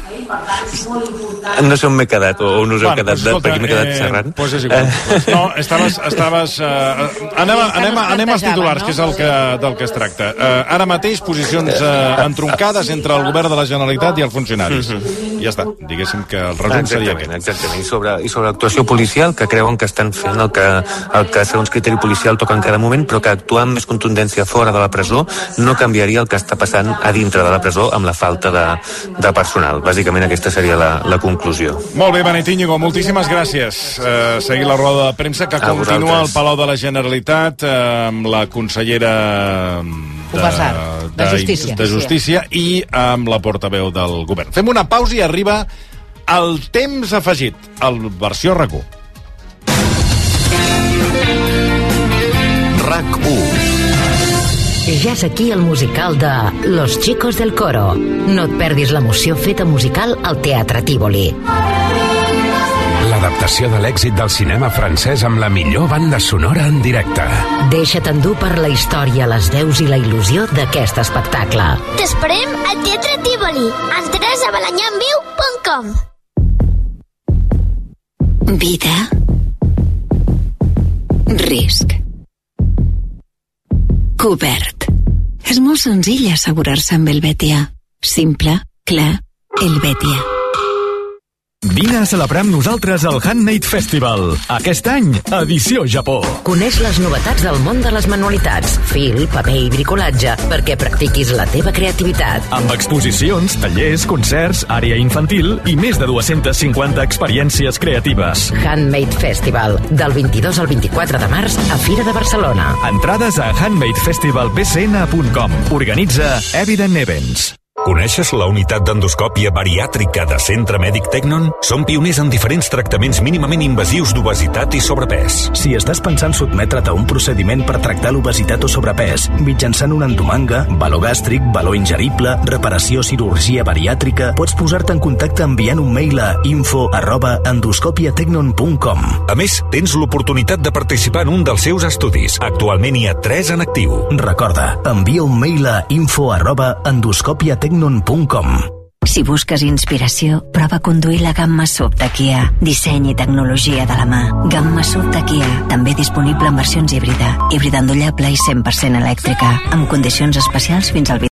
No sé on m'he quedat, o on us heu bueno, quedat, pues, escolta, perquè m'he quedat xerrant. Eh, pues és igual. Pues, no, estaves... estaves uh, anem, a, anem, a, anem als titulars, que és el que, del que es tracta. Uh, ara mateix, posicions uh, entroncades entre el govern de la Generalitat i els funcionaris. ja està, diguéssim que el resum seria aquest. Exactament, i sobre, i sobre l'actuació policial, que creuen que estan fent el que, el que segons criteri policial toca en cada moment, però que actuar amb més contundència fora de la presó no canviaria el que està passant a dintre de la presó amb la falta de, de personal. Bàsicament aquesta seria la, la conclusió. Molt bé, Benet Íñigo, moltíssimes gràcies. Uh, seguir la roda de premsa que a continua al Palau de la Generalitat uh, amb la consellera de, de, de, Justícia. de Justícia i amb la portaveu del govern. Fem una pausa i arriba el temps afegit, el versió RAC u. RAC u. Ja és aquí el musical de Los Chicos del Coro. No et perdis l'emoció feta musical al Teatre Tívoli. L'adaptació de l'èxit del cinema francès amb la millor banda sonora en directe. Deixa't endur per la història, les veus i la il·lusió d'aquest espectacle. T'esperem al Teatre Tívoli. Entrades a balanyamviu punt com. Vida. Risc. Cobert. És molt senzill assegurar-se amb Helvetia. Simple, clar, Helvetia. Vine a celebrar amb nosaltres el Handmade Festival. Aquest any, edició Japó. Coneix les novetats del món de les manualitats, fil, paper i bricolatge, perquè practiquis la teva creativitat. Amb exposicions, tallers, concerts, àrea infantil i més de dues-centes cinquanta experiències creatives. Handmade Festival, del vint-i-dos al vint-i-quatre de març a Fira de Barcelona. Entrades a handmade festival b c n punt com. Organitza Evident Events. Coneixes la unitat d'endoscòpia bariàtrica de Centre Mèdic Tecnon? Són pioners en diferents tractaments mínimament invasius d'obesitat i sobrepès. Si estàs pensant sotmetre't a un procediment per tractar l'obesitat o sobrepès, mitjançant una endomanga, baló gàstric, baló ingerible, reparació cirurgia bariàtrica, pots posar-te en contacte enviant un mail a info arroba endoscopiatecnon punt com. A més, tens l'oportunitat de participar en un dels seus estudis. Actualment hi ha tres en actiu. Recorda, envia un mail a info arroba endoscopiatecnon punt com. Si busques inspiració, prova a conduir la gamma S U V de Kia. Disseny i tecnologia de la mà. Gamma S U V de Kia, també disponible en versions híbrida, híbrida endollable i cent per cent elèctrica, amb condicions especials fins al